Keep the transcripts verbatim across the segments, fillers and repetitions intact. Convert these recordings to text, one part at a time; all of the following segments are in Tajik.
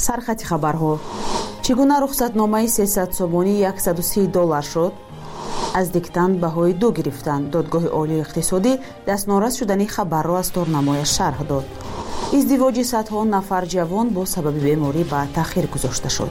сархати хабарҳо. Чӣ гуна рухсатномаи сесад сомонӣ яксаду си доллар шуд? аз диктант баҳои ду гирифтан. Додгоҳи олии иқтисодӣ дастнорас шудани хабарро аз торнамояш шарҳ дод. издивоҷи садҳо нафар ҷавон бо сабаби беморӣ ба таъхир гузошта шуд.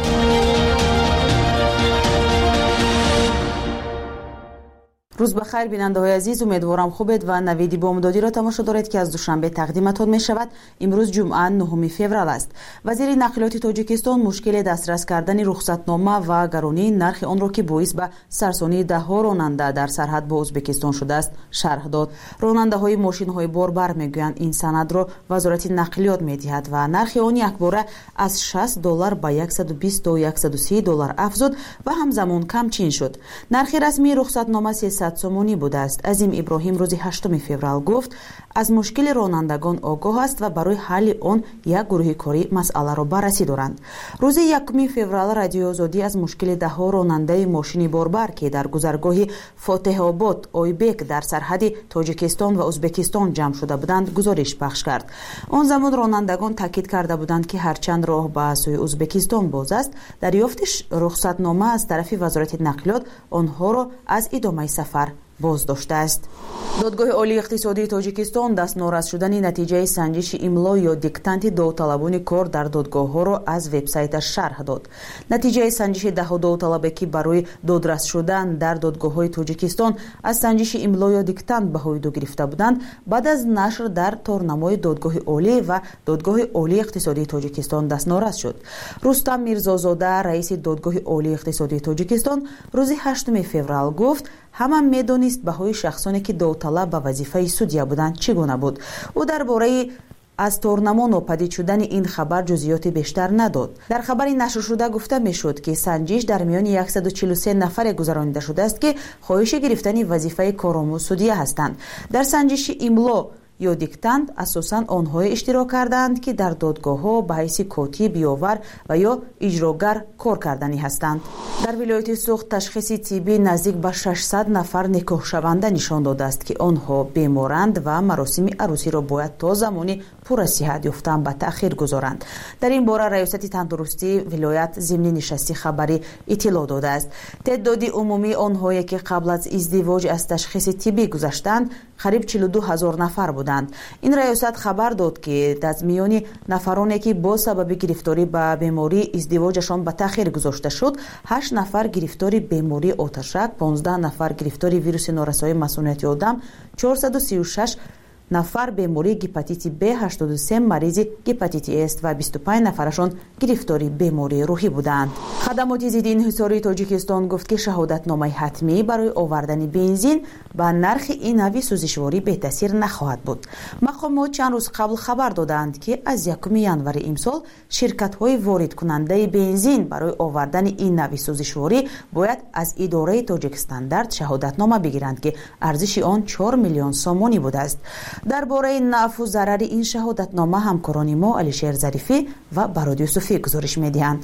рӯз бахайр бинандаҳои азиз, умедворам хубед ва навиди бомдодиро тамошо доред ки аз душанбе тақдиматон мешавад. имрӯз ҷумъа нӯҳуми феврал аст. вазири нақлиёти тоҷикистон мушкили дастрас кардани рухсатнома ва гаронии нархи онро ки боис ба сарсонии даҳҳо ронанда дар сарҳад бо ӯзбекистон шудааст шарҳ дод. ронандаҳои мошинҳои борбар мегӯянд ин санадро вазорати нақлиёт медиҳад ва нархи он якбора аз шаст доллар ба яксаду бист то яксаду си доллар афзуд ва ҳамзамон камчин шуд. нархи расмии рухсатнома сесад сомонӣ будааст. азим иброҳим рӯзи ҳаштуми феврал гуфт аз мушкили ронандагон огоҳ аст ва барои ҳалли он як гурӯҳи корӣ масъаларо баррасӣ доранд. рӯзи якуми феврал радиои озодӣ аз мушкили даҳҳо ронандаи мошини борбар ки дар гузаргоҳи фотеҳобод ойбек дар сарҳади тоҷикистон ва ӯзбекистон ҷамъ шуда буданд гузориш пахш кард. он замон ронандагон таъкид карда буданд ки ҳарчанд роҳ ба сӯи ӯзбекистон боз аст, дарёфти рухсатнома аз тарафи вазорати нақлиёт онҳоро аз идомаи сафар боз доштааст. додгоҳи олии иқтисодии тоҷикистон дастнорас шудани натиҷаи санҷиши имло ё диктанти довталабони кор дар додгоҳҳоро аз вебсайташ шарҳ дод. натиҷаи санҷиши даҳҳо довталабе ки барои додрас шудан дар додгоҳҳои тоҷикистон аз санҷиши имло ё диктант баҳои ду гирифта буданд, баъд аз нашр дар торнамои додгоҳи олӣ ва додгоҳи олии иқтисодии тоҷикистон дастнорас шуд. рустам мирзозода, раиси додгоҳи олии иқтисодии тоҷикистон, рӯзи ҳаштуми феврал гуфт ҳама медонист баҳои шахсоне ки довталаб ба вазифаи судя буданд чӣ гуна буд. ӯ дар бораи аз торнамо нопадид шудани ин хабар ҷузъиёти бештар надод. дар хабари нашршуда гуфта мешуд ки санҷиш дар миёни яксаду чилу се нафаре гузаронида шудааст ки хоҳиши гирифтани вазифаи коромӯз судя ҳастанд. дар санҷиши имло ё диктант асосан онҳое иштирок кардаанд ки дар додгоҳҳо ба ҳайси котиб, биовар ва ё иҷрогар кор карданӣ ҳастанд. дар вилояти Суғд ташхиси тиббӣ наздик ба шашсад нафар никоҳшаванда нишон додааст ки онҳо беморанд ва маросими арӯсиро бояд то замони пурра сиҳат ёфтан ба таъхир гузоранд. дар ин бора раёсати тандурустии вилоят зимни нишасти хабарӣ иттилоъ додааст. теъдоди умумии онҳое ки қабл аз издивоҷ аз ташхиси тиббӣ гузаштанд қариб чилу ду ҳазор нафар буданд. ин раёсат хабар дод ки аз миёни нафароне ки бо сабаби гирифторӣ ба бемории издивоҷашон ба таъхир гузошта шуд, ҳашт нафар гирифтори бемории оташак, понздаҳ нафар гирифтори вируси норасоии масмумияти одам, чорсаду сию шаш нафар бемории гепатити Б, ҳаштоду се маризи гепатити С ва бисту панҷ нафарашон гирифтори бемории рӯҳӣ буданд. хадамоти зидди инҳисории Тоҷикистон гуфт ки шаҳодатномаи ҳатмӣ барои овардани бензин ба нархи ин нави сӯзишворӣ бетаъсир нахоҳад буд. мақомот чанд рӯз қабл хабар доданд ки аз якуми январи имсол ширкатҳои воридкунандаи бензин барои овардани ин нави сӯзишворӣ бояд аз идораи Тоҷикстандарт шаҳодатнома бигиранд ки арзиши он чор миллион сомонӣ будааст. дар бораи нафъу зарари ин шаҳодатнома ҳамкорони мо Алишер Зарифӣ ва Бароди Юсуфӣ гузориш медиҳанд.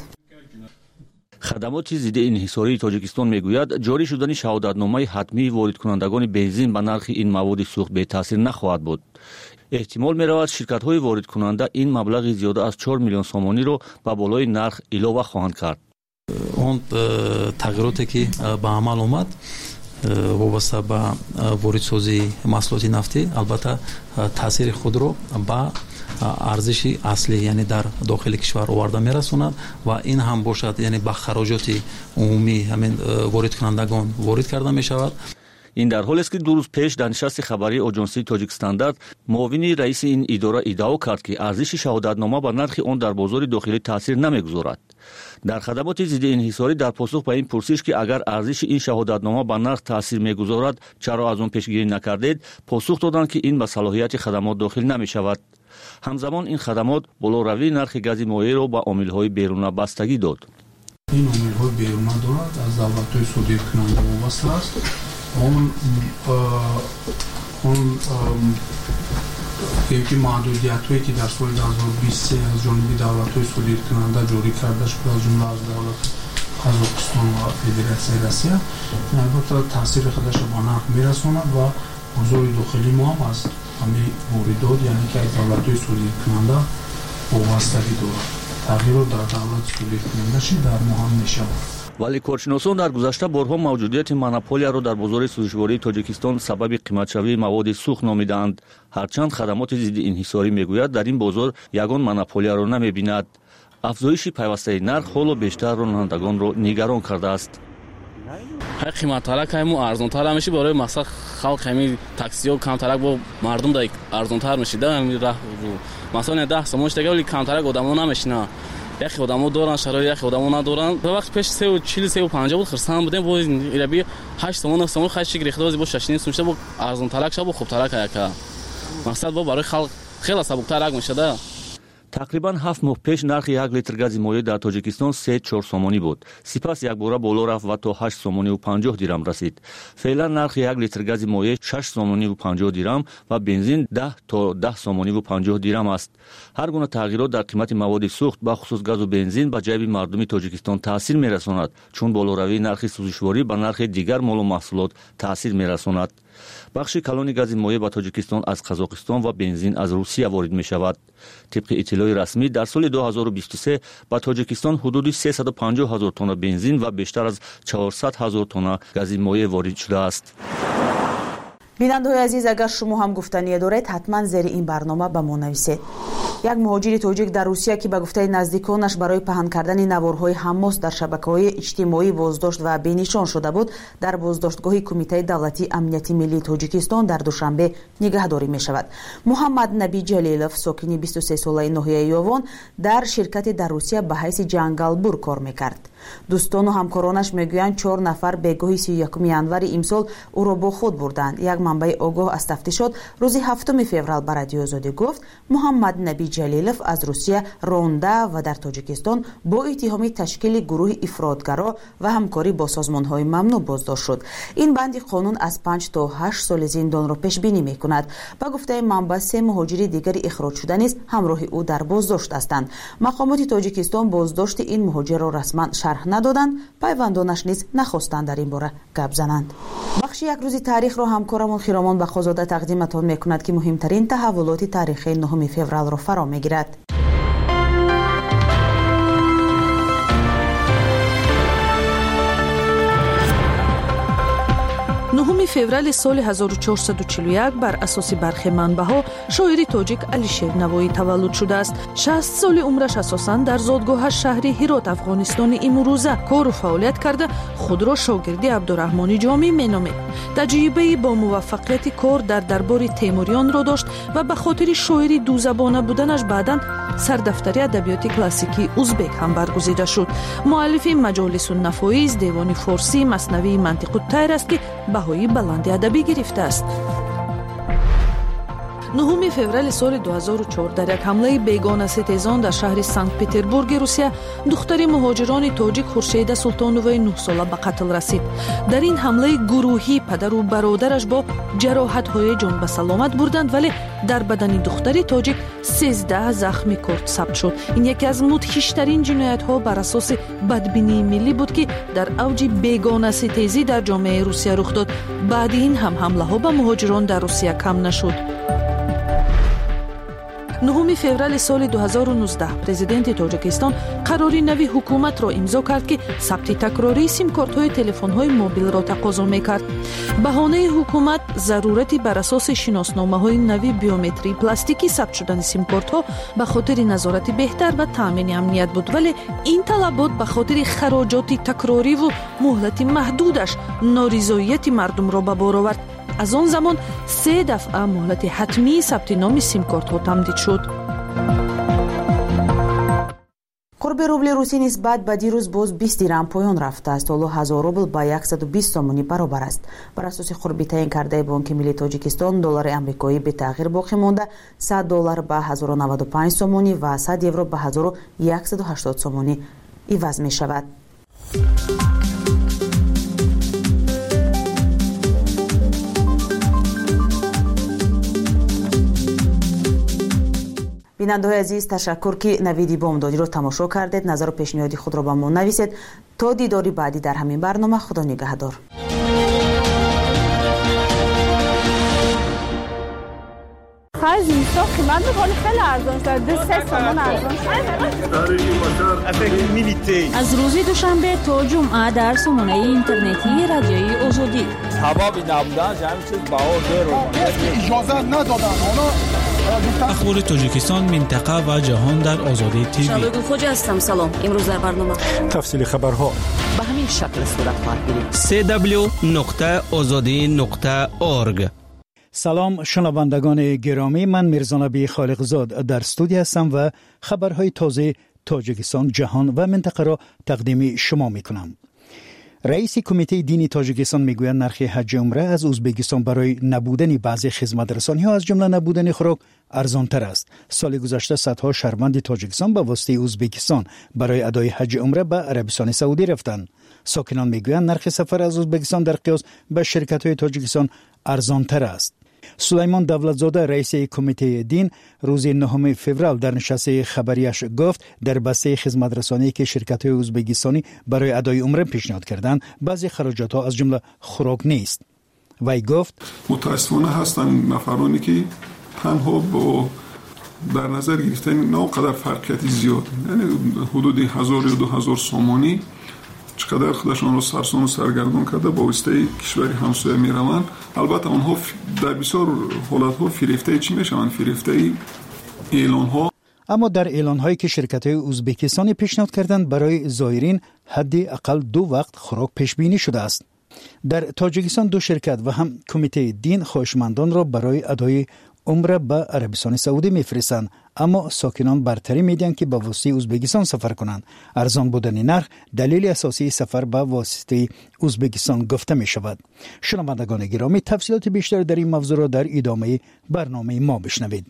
хадамоти зидди инҳисории Тоҷикистон мегӯяд, ҷорӣ шудани шаҳодатномаи ҳатмии воридкунандагони бензин ба нархи ин маводи сӯхт бетаъсир нахоҳад буд. эҳтимол меравад ширкатҳои воридкунанда ин маблағи зиёда аз чор миллион сомониро ба болои нарх илова хоҳанд кард. он тағйироте ки ба амал омад вобаста ба воридсозии маҳсулоти нафтӣ албатта таъсири худро ба арзиши аслӣ, яъне дар дохили кишвар оварда мерасонад ва ин ҳам бошад, яъне ба хароҷоти умумии ҳамин воридкунандагон ворид карда мешавад. ин дар ҳолест ки ду рӯз пеш дар нишасти хабарии оҷонсии Тоҷикстандарт муовини раиси ин идора иддао кард ки арзиши шаҳодатнома ба нархи он дар бозори дохилӣ таъсир намегузорад. дар хадамоти зидди инҳисорӣ дар посух ба ин пурсиш ки агар арзиши ин шаҳодатнома ба нарх таъсир мегузорад, чаро аз он пешгирӣ накардед, посух доданд ки ин ба салоҳияти хадамот дохил намешавад. ҳамзамон ин хадамот болоравии нархи гази моеъро ба омилҳои беруна бастагӣ дод. ин омилҳои беруна дорад, аз давлатҳои содиркунанда вобаста аст. он он ки маҳдудиятҳое ки дар соли дуҳазору бисту се аз ҷониби давлатҳои содиркунанда ҷорӣ карда шуда, аз ҷумла аз давлати Қозоқистон ва Федератсияи Россия, албатта таъсири худашро ба нарх мерасонад ва бозори дохилӣ мо ҳам аз ҳамаи воридот, яъне ки аз давлатҳои содиркунанда вобастагӣ дорад. тағйирро дар давлати судиркунандаши дар мо ҳам мешавад. вале коршиносон дар гузашта борҳо мавҷудияти монополияро дар бозори сӯзишвории тоҷикистон сабаби қиматшавии маводи сӯх номидаанд. ҳарчанд хадамоти зидди инҳисорӣ мегӯяд дар ин бозор ягон монополияро намебинад. афзоиши пайвастаи нарх ҳоло бештар ронандагонро нигарон кардааст. қиматтарак ҳаму арзонтар меши барои мақсад халқ ҳами таксиҳо камтарак бо мардум да арзонтар мешида масалан даҳ сомон штага вале камтарак одамо намешина. яхи одамо доранд шарои яхи одамо надоранд. ба вақт пеш сеу чил сеу панҷа буд хирсан будем бо ираби ҳашт сомон нав сомон хачи гирехта бо шашнин сумшта бо арзонтарак ша бо хубтарак яка мақсад бо барои халқ хела сабуктарак мешада. тақрибан ҳафт моҳ пеш нархи як литр гази моеъ дар тоҷикистон се чор сомонӣ буд. сипас якбора боло рафт ва то ҳашт сомониву панҷоҳ дирам расид. феълан нархи як литр гази моеъ шаш сомониву панҷоҳ дирам ва бензин даҳ то даҳ сомониву панҷоҳ дирам аст. ҳар гуна тағйирот дар қимати маводи сӯхт бахусус газу бензин ба ҷайби мардуми тоҷикистон таъсир мерасонад, чун болоравии нархи сӯзишворӣ ба нархи дигар молу маҳсулот таъсир мерасонад. бахши калони гази моеъ ба тоҷикистон аз қазоқистон ва бензин аз русия ворид мешавад. тибқи иттилои расмӣ дар соли ду ҳазору бисту се ба тоҷикистон ҳудуди сесаду панҷоҳ ҳазор тонна бензин ва бештар аз чаҳорсад ҳазор тонна гази моеъ ворид шудааст. бинандаҳои азиз, агар шумо ҳам гуфтание доред, ҳатман зери ин барнома ба мо нависед. як муҳоҷири тоҷик дар русия ки ба гуфтаи наздиконаш барои паҳн кардани наворҳои ҳаммос дар шабакаҳои иҷтимоӣ боздошт ва бенишон шуда буд, дар боздоштгоҳи кумитаи давлатии амнияти миллии тоҷикистон дар душанбе нигаҳдорӣ мешавад. муҳаммад Наби Ҷалилов, сокини бисту се солаи ноҳияи Ёвон, дар ширкате дар русия ба ҳайси ҷангалбур кор мекард. дӯстону ҳамкоронаш мегӯянд чор нафар бегоҳи сию якуми январи имсол ӯро бо худ бурданд. як манбаи огоҳ аз тафтишот рӯзи ҳафтуми феврал ба радиои Озодӣ гуфт, муҳаммад Наби Ҷалилов аз русия ронда ва дар тоҷикистон бо иттиҳоми ташкили гурӯҳи ифротгаро ва ҳамкорӣ бо созмонҳои мамнӯъ боздошт шуд. ин банди қонун аз панҷ то ҳашт соли зиндонро пешбинӣ мекунад. ба гуфтаи манба, се муҳоҷири дигари ихроҷшуда низ ҳамроҳи ӯ дар боздошт ҳастанд. мақомоти тоҷикистон боздошти ин муҳоҷирро расман шарҳ надоданд, пайвандонаш низ нахостанд дар ин бора гап зананд. бахши як рӯзи таърихро ҳамкорамон Хиромон Бахозода тақдиматон мекунад ки муҳимтарин таҳаввулоти таърихи нуҳуми февралро фаро мегирад. нуҳуми феврали соли ҳазору чорсаду чилу як бар асоси бархи манбаҳо шоири тоҷик Алишер Навоӣ таваллуд шудааст. шаст соли умраш асосан дар зодгоҳаш шаҳри Ҳирот, Афғонистони имрӯза кору фаъолият карда худро шогирди Абдурраҳмони Ҷомӣ меномед. таҷрибаи бо муваффақияти кор дар дарбори Темурёнро дошт ва ба хотири шоири дузабона буданаш баъдан сардафтари адабиёти классикии узбек ҳам баргузида шуд. муаллифи Маҷолису Нафоис, девони форсӣ, маснавии Мантиқу Тайр аст ки баҳои баланди адабӣ гирифтааст. нуҳуми феврали соли ду ҳазору чор дар як ҳамлаи бегонаситезон дар шаҳри Санкт-Петербурги Русия духтари муҳоҷирони тоҷик Хуршеда Султоноваи нӯҳ сола ба қатл расид. дар ин ҳамлаи гурӯҳӣ падару бародараш бо ҷароҳатҳои ҷон ба саломат бурданд, вале дар бадани духтари тоҷик сездаҳ захми курд сабт шуд. ин яке аз мудҳиштарин ҷиноятҳо бар асоси бадбинии миллӣ буд ки дар авҷи бегонаситезӣ дар ҷомеаи Русия рух дод. баъди ин ҳам ҳамлаҳо ба муҳоҷирон дар Русия кам нашуд. нуҳуми феврали соли ду ҳазору нуздаҳ президенти Тоҷикистон қарори нави ҳукуматро имзо кард ки сабти такрории симкортҳои телефонҳои мобилро тақозо мекард. баҳонаи ҳукумат зарурати бар асоси шиносномаҳои нави биометрии пластикӣ сабт шудани симкортҳо ба хотири назорати беҳтар ва таъмини амният буд, вале ин талабот ба хотири хароҷоти такрориву муҳлати маҳдудаш норизоияти мардумро ба бор овард. аз он замон се дафъа муҳлати ҳатмии сабти номи симкортҳо тамдид шуд. қурби рубли русӣ нисбат ба дирӯз боз бист дирам поён рафтааст. ҳоло ҳазор рубл ба саду бист сомонӣ баробар аст. бар асоси қурби таъин кардаи Бонки Миллии Тоҷикистон, доллари амрикоӣ бетағйир боқӣ монда сад доллар ба ҳазору наваду панҷ сомонӣ ва сад евро ба ҳазору саду ҳаштод сомонӣ иваз мешавад. бинандаҳои азиз, ташаккур ки навиди бомдодиро тамошо кардед. назару пешниҳоди худро ба мо нависед. то дидори баъдӣ дар ҳамин барнома. худо нигаҳдор. хаз инсоф قیمت میکنه خیلی ارزان شده، سه تومن ارزان شده. از روز دوشنبه تا جمعه در سامانه اینترنتی رادیوی آزادی. حبابی نبودن همین چیز بهار رو اجازه ندادن. اخبار تاجیکستان، منطقه و جهان در آزادی تیوی. شبگون خوجا هستم. سلام. امروز در برنامه تفصیل خبرها به همین شکل صورت خواهد گرفت. سه دبلیو نقطه آزادی نقطه اورگ. سلام شنوندگان گرامی، من میرزانبی خالقزاد در استودیو هستم و خبرهای تازه تاجیکستان، جهان و منطقه را تقدیم شما میکنم. رئیس کمیته دینی تاجیکستان میگوید نرخ حج عمره از ازبکستان برای نبودن بعضی خدمترسانی‌ها از جمله نبودن خوراک ارزانتر است. سال گذشته صدها شهروند تاجیکستان به واسطه ازبکستان برای ادای حج عمره به عربستان سعودی رفتند. ساکنان میگویند نرخ سفر از ازبکستان در قیاس به شرکت‌های تاجیکستان ارزانتر است. سلیمان دولتزاده رئیس کمیته دین روز نهم فوریه در نشست خبریش گفت در بسته خدمترسانی که شرکت‌های ازبکستانی برای ادای عمره پیشنهاد کردند بعضی خراجات‌ها از جمله خوراک نیست. وی گفت متأسفانه هستند نفرانی که تنها با در نظر گرفتن نه قدر فرقیت زیاد، یعنی حدود هزار یا دو هزار سامانی چقدر خودشان را سرسون و سرگردان کرده با واسطه کشوری همسایه میروند. البته آنها در بسیار حالتها فریفته چی میشوند، فریفته اعلان ها. اما در اعلان هایی که شرکت های ازبکستانی پیشنهاد کردند برای زائرین حد اقل دو وقت خوراک پیش بینی شده است. در تاجیکستان دو شرکت و هم کمیته دین خواهشمندان را برای ادای عمره به عربستان سعودی میفرستند، اما ساکنان برتری میدن که به واسطه ازبکستان سفر کنند. ارزان بودن نرخ دلیل اساسی سفر به واسطه ازبکستان گفته می شود. شنوندگان گرامی، تفصیلات بیشتر در این موضوع را در ادامه برنامه ما بشنوید.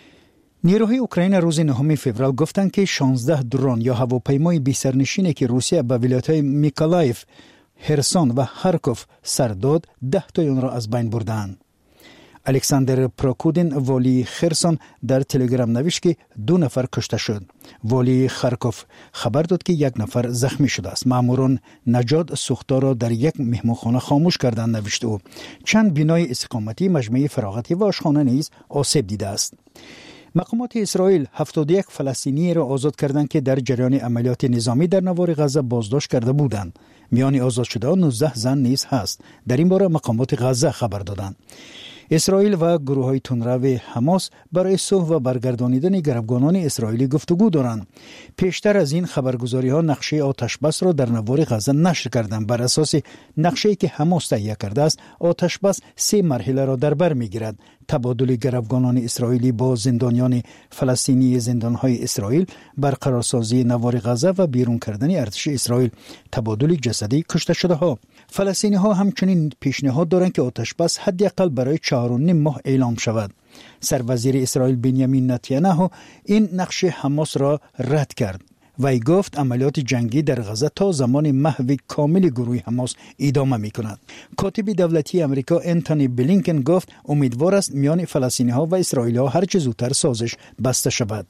نیروهای اوکراین روز نهم فوریه گفتند که شانزده درون یا هواپیمای بی سرنشینی که روسیه به ولایت‌های میکولایف، هرسون و خارکوف سر داد، ده تای آن را از بین بردند. الکساندر پروکودین والی خرسون در تلگرام نوشت که دو نفر کشته شد. والی خارکوف خبر داد که یک نفر زخمی شده است. ماموران نجات سوخته را در یک مهمانخانه خاموش کردند، نوشت او. چند بنای استقامتی، مجمع فراغتی و آشخانه نیز آسیب دیده است. مقامات اسرائیل هفتاد و یک فلسطینی را آزاد کردند که در جریان عملیات نظامی در نوار غزه بازداشت کرده بودند. میان آزاد شده نوزده زن نیز هست. در این باره مقامات غزه خبر دادند. اسرائیل و گروه‌های تندرو حماس برای صلح و برگردانیدن گروگانان اسرائیلی گفتگو دارند. پیشتر از این خبرگزاری‌ها نقشه آتش بس را در نوار غزه نشر کردند. بر اساس نقشه‌ای که حماس تهیه کرده است، آتش بس سه مرحله را در بر می‌گیرد: تبادل گروگانان اسرائیلی با زندانیان فلسطینی زندان‌های اسرائیل، برقرارسازی نوار غزه و بیرون کردن ارتش اسرائیل، تبادل جسدی کشته شده‌ها. فلسطینی‌ها همچنین پیشنهاد دارند که آتش بس حداقل برای چهار و نیم ماه اعلام شود. سروزیر اسرائیل بنیامین نتانیاهو این نقشه حماس را رد کرد. وی گفت عملیات جنگی در غزه تا زمان محو کامل گروه حماس ادامه می‌کند. کاتب دولتی آمریکا انتونی بلینکن گفت امیدوار است میان فلسطینی‌ها و اسرائیلی‌ها هر چه زودتر سازش بسته شود.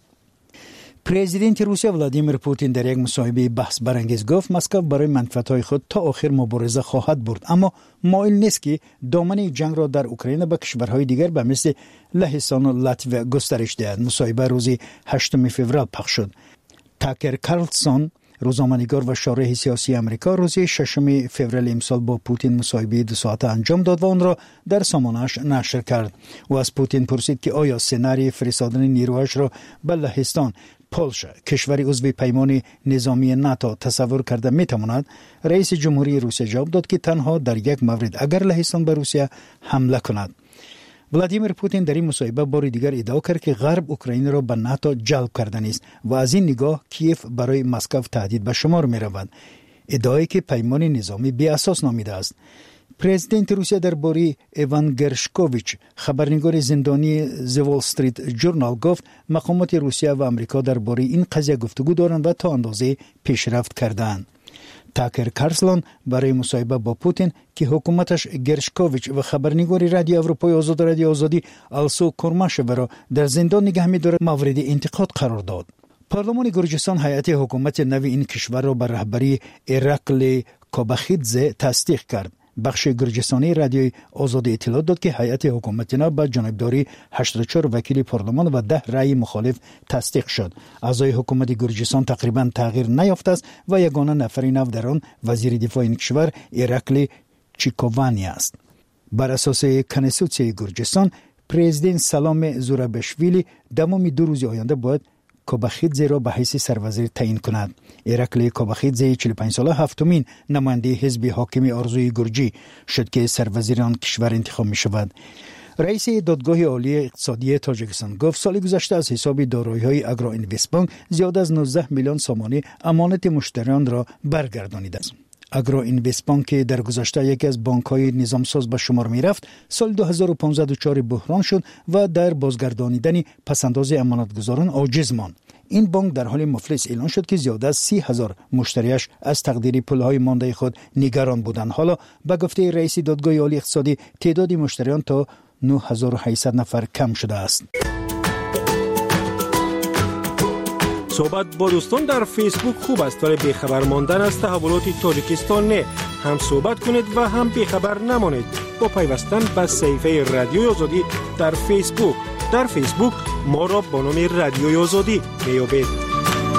پرزیدنت روسیه ولادیمیر پوتین در یک مصاحبه بحث برانگیز گفت مسکو برای منفعت‌های خود تا آخر مبارزه خواهد برد، اما مایل نیست که دامنه جنگ را در اوکراین به کشورهای دیگر به مثل لهستان و لاتویا گسترش دهد. مصاحبه روز هشتم فوریه پخش شد. تاکر کارلسون، روزنامه‌نگار و شارح سیاسی آمریکا، روز ششم فوریه امسال با پوتین مصاحبه دو ساعته انجام داد و آن را در سامانه‌اش نشر کرد. و از پوتین پرسید که آیا سناریوی فرستادن نیروهاش را به لهستان، پولشا، کشوری عضو پیمان نظامی ناتو تصور کرده میتواند. رئیس جمهوری روسیه جواب داد که تنها در یک مورد، اگر لهستان به روسیه حمله کند. ولادیمیر پوتین در این مصاحبه بار دیگر ادعا کرد که غرب اوکراین را به ناتو جلب کردن است و از این نگاه کیف برای مسکو تهدید به شمار می رود. ادعایی که پیمان نظامی بی اساس نامیده است. پرزیدنت روسیه درباره ایوان گرشکوویچ، خبرنگار زندانی ز وال استریت ژورنال، گفت مقامات روسیه و آمریکا درباره این قضیه گفتگو دارند و تا اندازه پیشرفت کردند. تاکر کارلسون برای مصاحبه با پوتین که حکومتش گرشکوویچ و خبرنگار رادیو اروپای آزاد رادیو آزادی آلسو کورماشو را در زندان نگه می‌دارد مورد انتقاد قرار داد. پارلمان گرجستان هیئت حکومت نو این کشور را بر رهبری ایرقل کوباخیدزه تصدیق کرد. بخش گرجستانی رادیوی آزادی اطلاعات داد که هیئت حکومتی با جانبداری هشتاد و چهار وکیل پارلمان و ده رأی مخالف تصدیق شد. اعضای حکومت گرجستان تقریبا تغییر نیافته است و یگانه نفر نو در آن وزیر دفاع این کشور ایرکلی چیکووانی است. بر اساس کنستیتوسیون گرجستان، پرزیدنت سلام زورابشویلی دمام دو روز آینده باید کوباخیدزه را به حیث سروزیر تعیین کند. ایرکلی کوباخیدزه چهل و پنج ساله هفتمین نماینده حزب حاکم آرزوی گرجی شد که سروزیر آن کشور انتخاب می شود. رئیس دادگاه عالی اقتصادی تاجیکستان گفت سال گذشته از حساب دارایی‌های اگرو اینوست بانک زیاد از نوزده میلیون سامانی امانت مشتریان را برگردانیده است. اگرو اینوست بانک در گذشته یکی از بانک‌های نظام ساز به شمار می‌رفت، سال دو هزار و پانزده دچار بحران شد و در بازگردانیدن پس‌انداز امانتگزاران عاجز ماند. این بانک در حال مفلس اعلان شد که زیاد از سی هزار مشتریش از تقدیر پولهای مانده خود نگران بودند. حالا به گفته رئیس دادگاه عالی اقتصادی تعداد مشتریان تا نه هزار و هشتصد نفر کم شده است. صحبت با دوستان در فیسبوک خوب است ولی بیخبر ماندن از تحولات تاجیکستان نه. هم صحبت کنید و هم بیخبر نمانید با پیوستن به صفحه رادیوی آزادی در فیسبوک. در فیسبوک ما را با نام رادیوی آزادی میابید.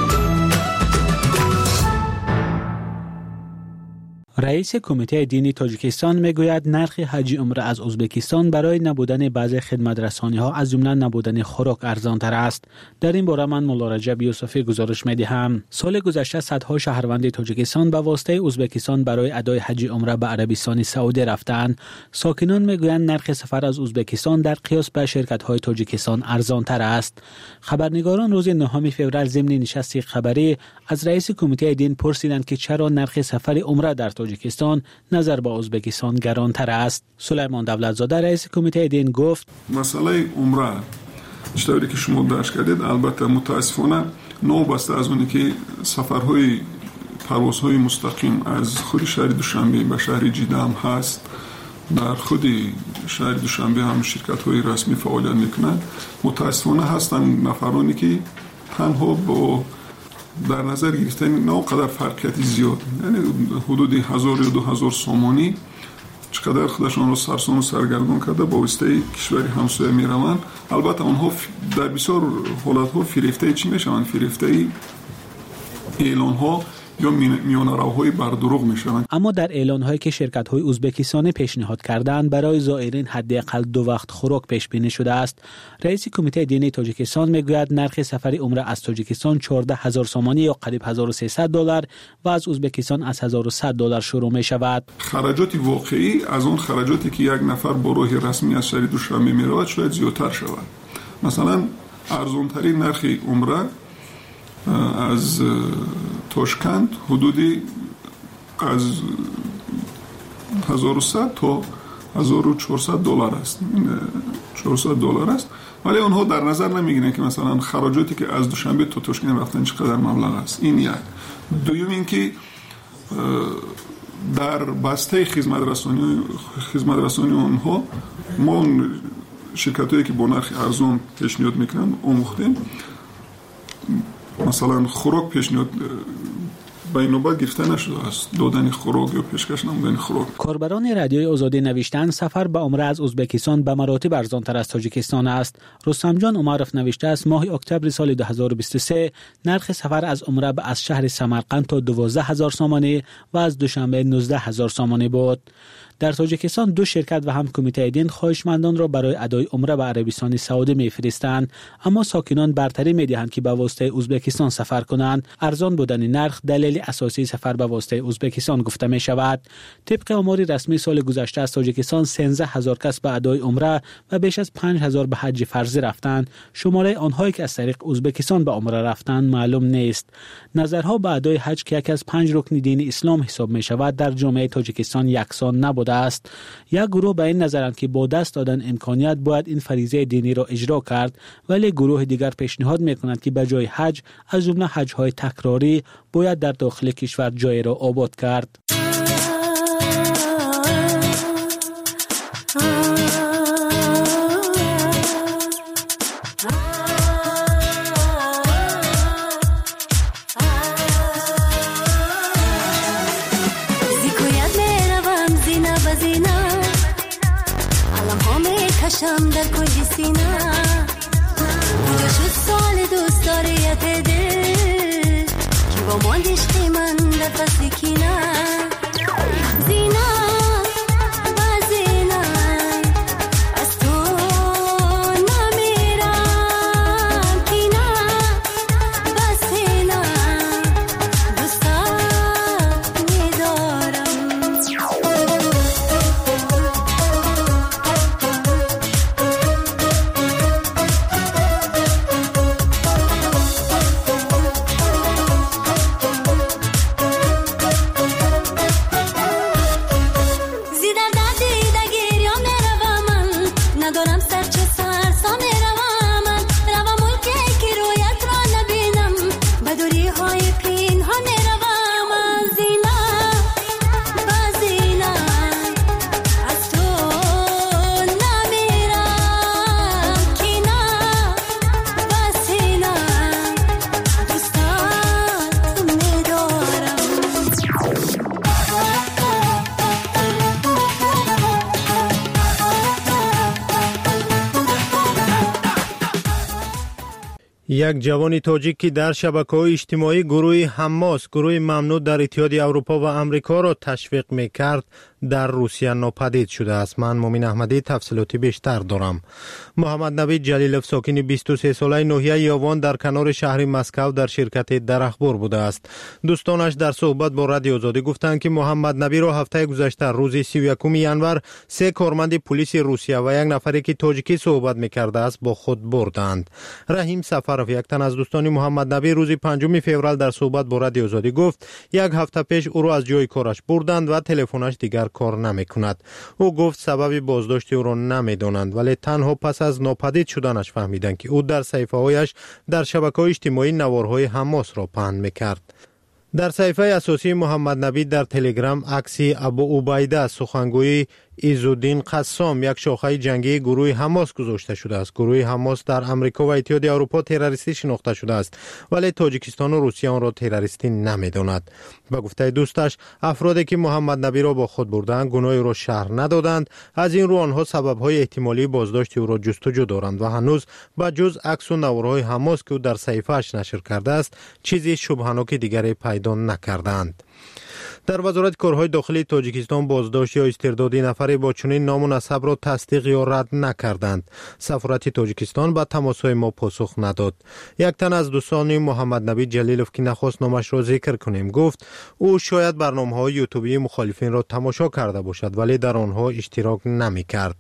رئیس کمیته دینی تاجیکستان میگوید نرخ حج عمره از ازبکستان برای نبودن بعضی خدمت‌رسانی‌ها از جمله نبودن خوراک ارزان‌تر است. در این باره من مولا رجب یوسفی گزارش می‌دهم. سال گذشته صدها شهروند تاجیکستان به واسطه ازبکستان برای ادای حج عمره به عربستان سعودی رفتند. ساکنان میگویند نرخ سفر از ازبکستان در قیاس به شرکت‌های تاجیکستان ارزان‌تر است. خبرنگاران روز نهم فوریه ضمن نشست خبری از رئیس کمیته دین پرسیدند که چرا نرخ سفر عمره در تاجیکستان نظر به ازبکستان گرانتر است. سلیمان دولتزاده رئیس کمیته دین گفت مسئله عمره چطوری که شما درک کردید البته متاسفانه نوبسته از اونی که سفرهای پروازهای مستقیم از خود شهر دوشنبه به شهر جیده هم هست. در خود شهر دوشنبه هم شرکت‌های رسمی فعالیت میکنند. متاسفانه هستند نفرانی که تنها با در نظر گرفتن نه قدر فرقیتی زیاد، یعنی حدود هزار یا دو هزار سامانی چقدر خودشان رو سرسان و سرگردان کرده با واسطه کشوری همسایه میروند. البته آنها در بسیار حالتها فریفته چی میشوند؟ فریفته اعلان ها یا میانه‌روهای بر دروغ میشوند. اما در اعلان‌هایی که شرکت‌های ازبکستانی پیشنهاد کردند برای زائرین حداقل دو وقت خوراک پیش بینی شده است. رئیس کمیته دینی تاجیکستان میگوید نرخ سفر عمره از تاجیکستان چهارده هزار سامانی یا قریب هزار و سیصد دلار و از ازبکستان از هزار و صد دلار شروع می شود. خراجات واقعی از اون خراجاتی که یک نفر با راه رسمی از شهر دوشنبه میرود شاید زیادتر شود. مثلا ارزان‌ترین نرخ عمره از تاشکند حدودی از هزار و صد تا هزار و چهارصد دلار است. چهارصد دلار است. ولی آنها در نظر نمیگیرن که مثلا خراجاتی که از دوشنبه تا تاشکند رفتن چقدر مبلغ است. این یک. دوم اینکه در بسته خدمت رسانی خدمت رسانی آنها ما شرکتایی که با نرخ ارزان پیشنهاد میکنن آموختیم. مثلا خوراک پیشنهاد به این نوبت گرفته نشده است، دادن خوراک یا پیشکش نمودن خوراک. کاربران رادیوی آزادی نوشتن سفر به عمره از ازبکستان به مراتب ارزان‌تر از تاجیکستان است. رستم جان عمرف نوشته است ماه اکتبر سال دو هزار و بیست و سه نرخ سفر از عمره به از شهر سمرقند تا دوازده هزار سامانی و از دوشنبه نوزده هزار سامانی بود. در تاجیکستان دو شرکت و هم کمیته دین خواهشمندان را برای ادای عمره به عربستان سعودی میفرستند، اما ساکنان برتری میدهند که به واسطه ازبکستان سفر کنند. ارزان بودن نرخ دلیل اساسی سفر به واسطه ازبکستان گفته می شود. طبق آمار رسمی سال گذشته از تاجیکستان سیزده هزار کس به ادای عمره و بیش از پنج هزار به حج فرضی رفتند. شماره آنهایی که از طریق ازبکستان به عمره رفتند معلوم نیست. نظرها به ادای حج که یکی از پنج رکن دین اسلام حساب می شود در جامعه تاجیکستان یکسان نبوده است. یک گروه به این نظرند که با دست دادن امکانیت باید این فریضه دینی را اجرا کرد، ولی گروه دیگر پیشنهاد میکنند که به جای حج از جمله حج های تکراری باید در داخل کشور جای را آباد کرد. میکنم در کنج سینه کجا شد سال دوست داریت دل که با ماند عشق من در فصل کینه زینه یک جوان تاجیک که در شبکه‌های اجتماعی گروه حماس، گروه ممنوع در اتحاد اروپا و آمریکا را تشویق می‌کرد، در روسیه ناپدید شده است. من مومن احمدی تفصیلاتی بیشتر دارم. محمد نوید جلیلوف ساکن بیست و سه ساله ناحیه یاوان در کنار شهر مسکو در شرکت درختبر بوده است. دوستانش در صحبت با رادیو آزادی گفتند که محمد نوید را هفته گذشته روز سی و یکم ژانویه سه کارمند پلیس روسیه و یک نفری که تاجیکی صحبت می‌کرده است با خود بردند. رحیم سفرов یک تن از دوستان محمد نوید روز پنجم فوریه در صحبت با رادیو آزادی گفت یک هفته پیش او را از جای کارش بردند و تلفنش دیگر کار نمی کند. او گفت سبب بازداشت او را نمی دانند ولی تنها پس از ناپدید شدنش فهمیدند که او در صفحه هایش در شبکه‌های اجتماعی نوارهای حماس را پهن می‌کرد. در صفحه اساسی محمد نوید در تلگرام عکسی ابو عبیده سخنگوی عزالدین قسام یک شاخه جنگی گروه حماس گذاشته شده است. گروه حماس در امریکا و اتحاد اروپا تروریستی شناخته شده است ولی تاجیکستان و روسیه آن را تروریستی نمی‌داند. با گفته دوستش افرادی که محمد نوید را با خود بردند گناهی را شرح ندادند. از این رو آنها سبب‌های احتمالی بازداشت او را جستجو دارند و هنوز با جز عکس و نوارهای حماس که او در صفحه‌اش نشر کرده است چیزی شبهه‌ناک دیگری پیدا نکردند. در وزارت کارهای داخلی تاجیکستان بازداشت یا استرداد نفری با چنین نام و نسب را تصدیق یا رد نکردند. سفارت تاجیکستان به تماس‌های ما پاسخ نداد. یک تن از دوستان محمد نوید جلیلوف که نخواست نامش را ذکر کنیم گفت او شاید برنامه‌های یوتیوبی مخالفین را تماشا کرده باشد ولی در آنها اشتراک نمی‌کرد.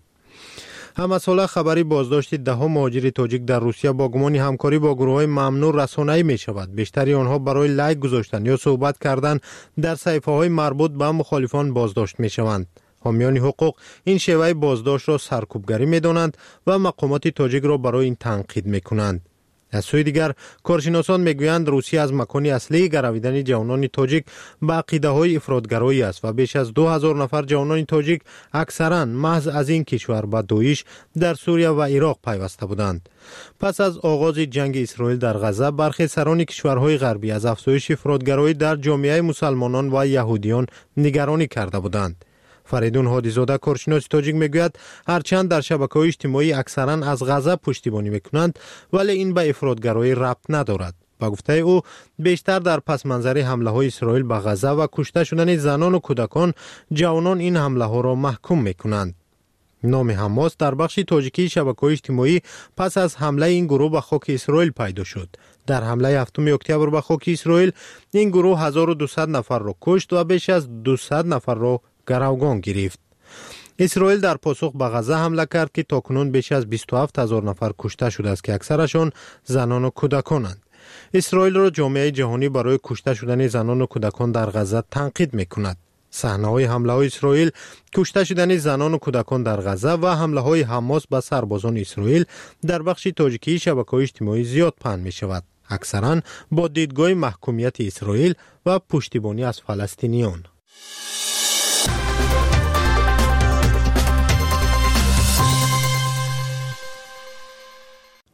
همساله خبری بازداشت ده ها مهاجر تاجیک در روسیه با گمان همکاری با گروه‌های ممنوع رسانه‌ای می شود. بیشتری آنها برای لایک گذاشتن یا صحبت کردن در صفحه‌های مربوط به مخالفان بازداشت می شوند. حامیان حقوق این شیوه بازداشت را سرکوبگری می دانند و مقامات تاجیک را برای این تنقید می کنند. از سوی دیگر کارشناسان میگویند روسیه از مکان اصلی گرویدن جوانان تاجیک به عقیده‌های افراطگرایی است و بیش از دو هزار نفر جوانان تاجیک اکثرا محض از این کشور به داعش در سوریه و عراق پیوسته بودند. پس از آغاز جنگ اسرائیل در غزه برخی سران کشورهای غربی از افزایش افراطگرایی در جامعه مسلمانان و یهودیان نگرانی کرده بودند. فریدون هادیزاده کارشناس تاجیک میگوید هرچند در شبکه‌های اجتماعی اکثرا از غزه پشتیبانی میکنند ولی این به افراطگرایی ربط ندارد. با گفته او بیشتر در پس منظر حمله های اسرائیل به غزه و کشته شدن زنان و کودکان جوانان این حمله ها را محکوم میکنند. نام حماس در بخش تاجیکی شبکه‌های اجتماعی پس از حمله این گروه به خاک اسرائیل پیدا شد. در حمله هفتم اکتبر به خاک اسرائیل این گروه هزار و دویست نفر را کشت و بیش از دویست نفر را گروگان گرفت. اسرائیل در پاسخ به غزه حمله کرد که تاکنون بیش از بیست و هفت هزار نفر کشته شده است که اکثرشان زنان و کودکانند. اسرائیل را جامعه جهانی برای کشته شدن زنان و کودکان در غزه تنقید می‌کند. صحنه‌های حمله‌های اسرائیل، کشته شدن زنان و کودکان در غزه و حمله‌های حماس به سربازان اسرائیل در بخش تاجیکی شبکه‌های اجتماعی زیاد پهن می‌شود. اکثراً با دیدگاه محکومیت اسرائیل و پشتیبانی از فلسطینیان.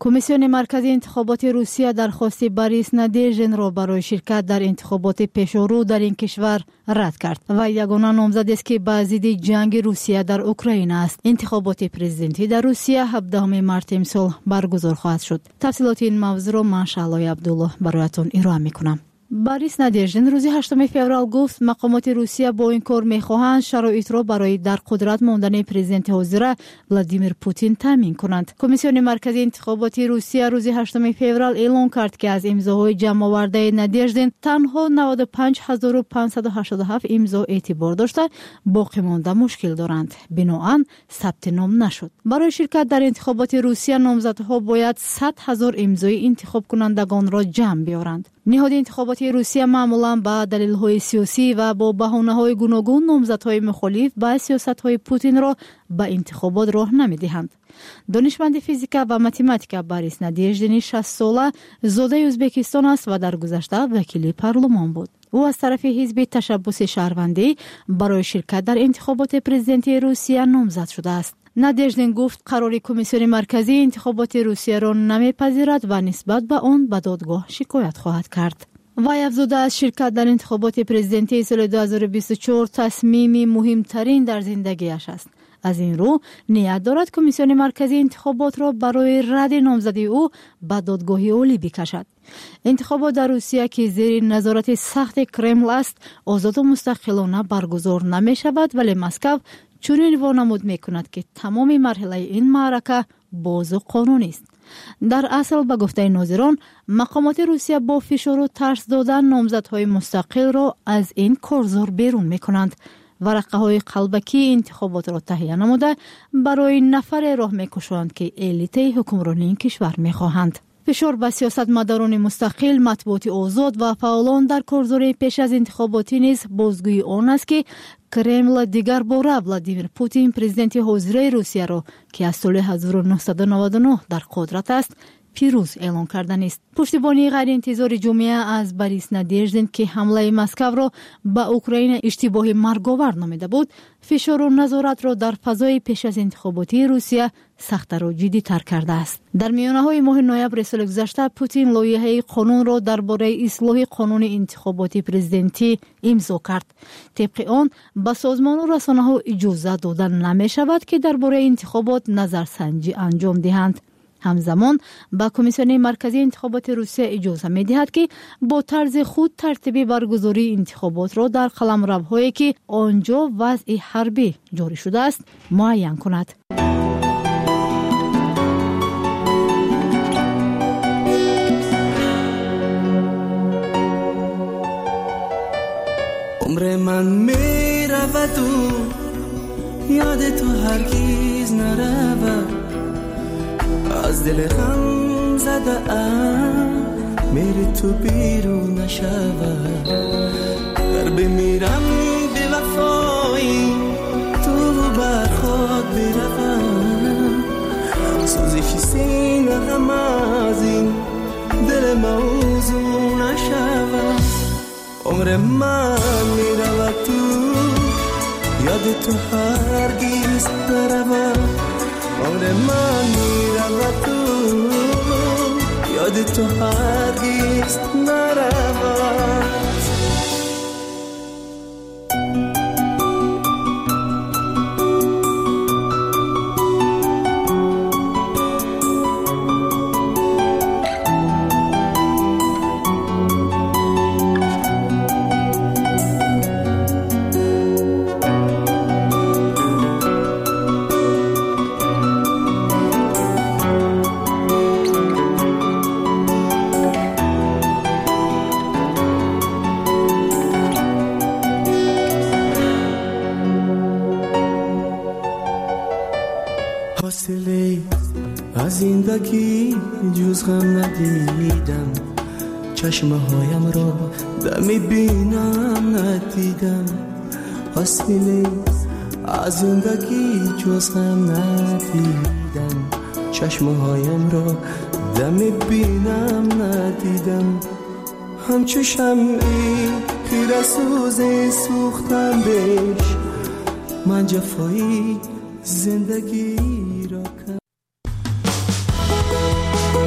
کمیسیون مرکزی انتخابات روسیه درخواست باریس نادژدین را برای شرکت در انتخابات پیشرو در این کشور رد کرد و یگانه نامزد است که به ضد جنگ روسیه در اوکراین است. انتخابات پرزیدنتی در روسیه هفدهم مارس امسال برگزار خواهد شد. تفصیلات این موضوع را من شعلای عبدالله برایتان ارائه میکنم. باریس نادژدین روز هشتم فوریه گفت مقامات روسیه با این کار میخواهند شرایط را برای در قدرت ماندن پرزیدنت حاضر ولادیمیر پوتین تامین کنند. کمیسیون مرکزی انتخابات روسیه روز هشتم فوریه اعلام کرد که از امضاهای جمع آورده نادژدین تنها نود و پنج هزار و پانصد و هشتاد و هفت امضا اعتبار داشته، باقی مانده مشکل دارند. بنابراین ثبت نام نشد. برای شرکت در انتخابات روسیه نامزدها باید صد هزار امضای انتخاب کنندگان را جمع بیاورند. نهاد انتخابات روسیه معمولا با دلایل سیاسی و با بهانه‌های گوناگون نامزدهای مخالف با سیاست‌های پوتین را به انتخابات راه نمی‌دهند. دانشمند فیزیک و متماتیک باریس نادژدین شصت ساله زاده ازبکستان است و در گذشته وکیل پارلمان بود. او از طرف حزب تشبث شهروندی برای شرکت در انتخابات پرزیدنتی روسیه نامزد شده است. نادژدین گفت قرار کمیسیون مرکزی انتخابات روسیه را نمیپذیرد و نسبت به آن به دادگاه شکایت خواهد کرد. وی افزوده از شرکت در انتخابات پرزیدنتی سال دو هزار و بیست و چهار تصمیمی مهمترین در زندگیش است. از این رو نیت دارد کمیسیون مرکزی انتخابات را برای رد نامزدی او به دادگاه عالی بکشد. انتخابات در روسیه که زیر نظارت سخت کرمل است آزاد و مستقلانه برگزار نمی شود، ولی مسکو چنین وانمود می کند که تمام مرحله این معرکه باز و قانونی است. در اصل به گفته ناظران مقامات روسیه با فشار و ترس دادن نامزدهای مستقل را از این کارزار بیرون می کنند. ورقه های قلبکی انتخابات را تهیه نموده برای نفر راه می کشند که الیت حکمرانی این کشور می خواهند. فشار به سیاستمداران مستقل، مطبوعات آزاد و فعالان در کارزار پیش از انتخاباتی نیز بازگویی آن است که کرمل دیگر باره ولادیمیر پوتین پرزیدنت حاضر روسیه را که از سال هزار و نهصد و نود و نه در قدرت است پیروز اعلام کردن است. پشتیبانی غیر انتظاری جمعه از باریس نادژدین که حمله مسکو را به اوکراین اشتباه مرگاور نامیده بود، فشار و نظارت را در فضای پیش از انتخاباتی روسیه سخت‌تر و جدی‌تر کرده است. در میانه‌های ماه نوامبر سال گذشته پوتین لایحه قانون را درباره اصلاح قانون انتخاباتی پرزیدنتی امضا کرد. طبق آن به سازمان و رسانه‌ها اجازه داده نمی‌شود که درباره انتخابات نظرسنجی انجام دهند. همزمان با کمیسیون مرکزی انتخابات روسیه اجازه می دهد که با طرز خود ترتیب برگزاری انتخابات را در قلمروهایی که آنجا وضع حربی جاری شده است معین کند. عمر من می رود و یاد تو هرگز نرود، از دل غم زده ام میری تو بیرون نشود، در بمیرم به وفایی تو بر خود بروم، سوزش سینه غم از این دل موضوع نشود. عمر من میرود تو یاد تو هرگز نرود، عمر من میرود تو یاد تو هرگز نرود. حاصله از زندگی جز غم ندیدم، چشمه هایم را دمی بینم ندیدم. حاصله از زندگی جز غم ندیدم، چشمه هایم را دمی بینم ندیدم. همچو شمعی خیره سوزه سوختم بهش، من جفایی زندگی را کردم.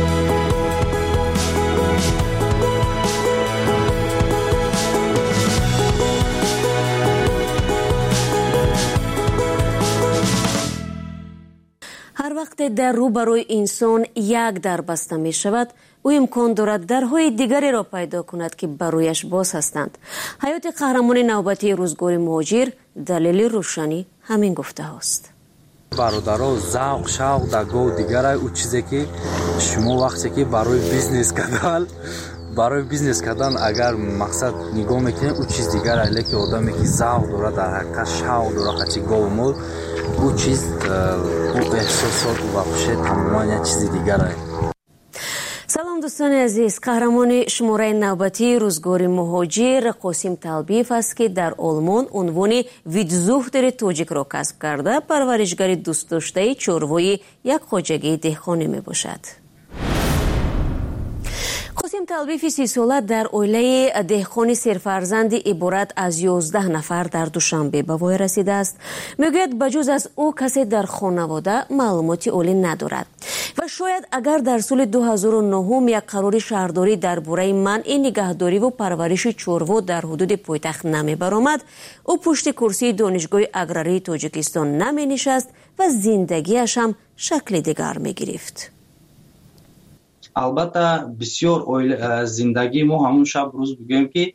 وقتی در رو برای انسان یک در بسته می شود، او امکان دارد درهای دیگری را پیدا کند که برایش باز هستند. حیات قهرمان نوبتی روزگار مهاجر دلیل روشنی همین گفته هاست. برادرها ذوق شوق در گاه دیگر او چیزی که شما وقتی که برای بیزنس کردن برای بیزنس کردن اگر مقصد نگاه میکنید او چیز دیگر ایله که آدمی که ذوق داره در حقیقت شوق داره خاطی گاه مول او چیز او احساسات و خوشی تماما یک چیز دیگر. سلام دوستان عزیز، قهرمان شماره نوبتی روزگار مهاجر قاسم طلبیف است که در آلمان عنوان ویدزوختر تاجیک را کسب کرده. پرورشگر دوست داشته چوروی یک خواجگی دهقانی می باشد. قاسم طلبیف سی ساله در عائله دهقانی سرفرزند عبارت از یازده نفر در دوشنبه به وای رسیده است. میگوید بجز از او کسی در خانواده معلوماتی عالی ندارد و شاید اگر در سال دو هزار و نه یک قرار شهرداری درباره منع نگهداری و پرورش چوروا در حدود پایتخت نمی برآمد، او پشت کرسی دانشگاه اگراری تاجیکستان نمی نشست و زندگیش هم شکل دیگر می گرفت. البته بسیار زندگی ما همون شب روز بگیم که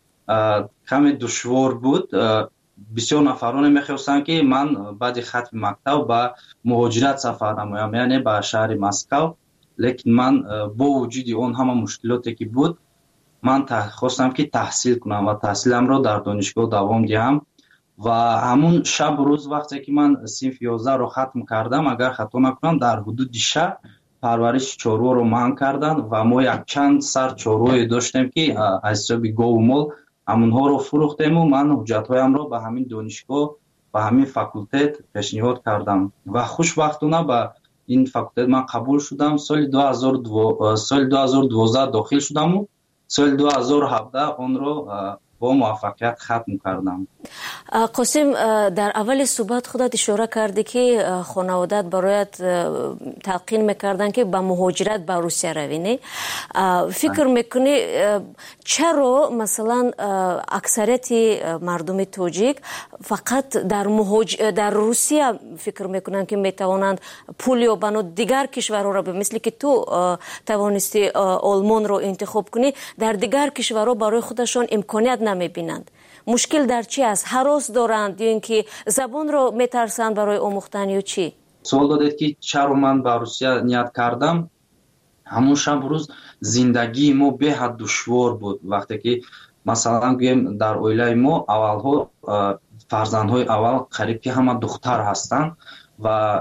کمی دشوار بود. بسیار نفران میخواستند که من بعد ختم مکتب به مهاجرت سفر نمایم، یعنی به شهر مسکو. لیکن من با وجود اون همه مشکلاتی که بود من خواستم که تحصیل کنم و تحصیلم را در دانشگاه دوام دهم و همون شب روز وقتی که من صنف یازده رو ختم کردم، اگر خطا نکنم در حدود شهر پرورش چوروا رو منع کردن و ما یک چند سر چوروی داشتیم که از حساب گاو و مال همونها رو فروختیم و من حجتهایم رو به همین دانشگاه و همین فاکولته پیشنهاد کردم و خوشبختانه به این فاکولته من قبول شدم. سال دو هزار و دو سال دو هزار و دوازده داخل شدم و سال دو هزار و هفده آن رو با موفقیت ختم کردم. قاسم، در اول صحبت خودت اشاره کردی که خانوادت برایت تلقین میکردن که به مهاجرت به روسیه روی. فکر میکنی چرا مثلا اکثریت مردم تاجیک فقط در مهاج... در روسیه فکر میکنن که میتوانند پول یا بنا دیگر کشورها را به مثل که تو توانستی آلمان رو انتخاب کنی در دیگر کشورها برای خودشان امکانیت نمیبینند؟ مشکل در چی است؟ هراس دارند یا اینکه زبان رو میترسند برای آموختن یا چی؟ سوال دادید که چرا من به روسیه نیت کردم. همون شب روز زندگی ما به حد دشوار بود. وقتی که مثلا گویم در عائله ما اولها فرزندهای اول قریب که همه دختر هستند و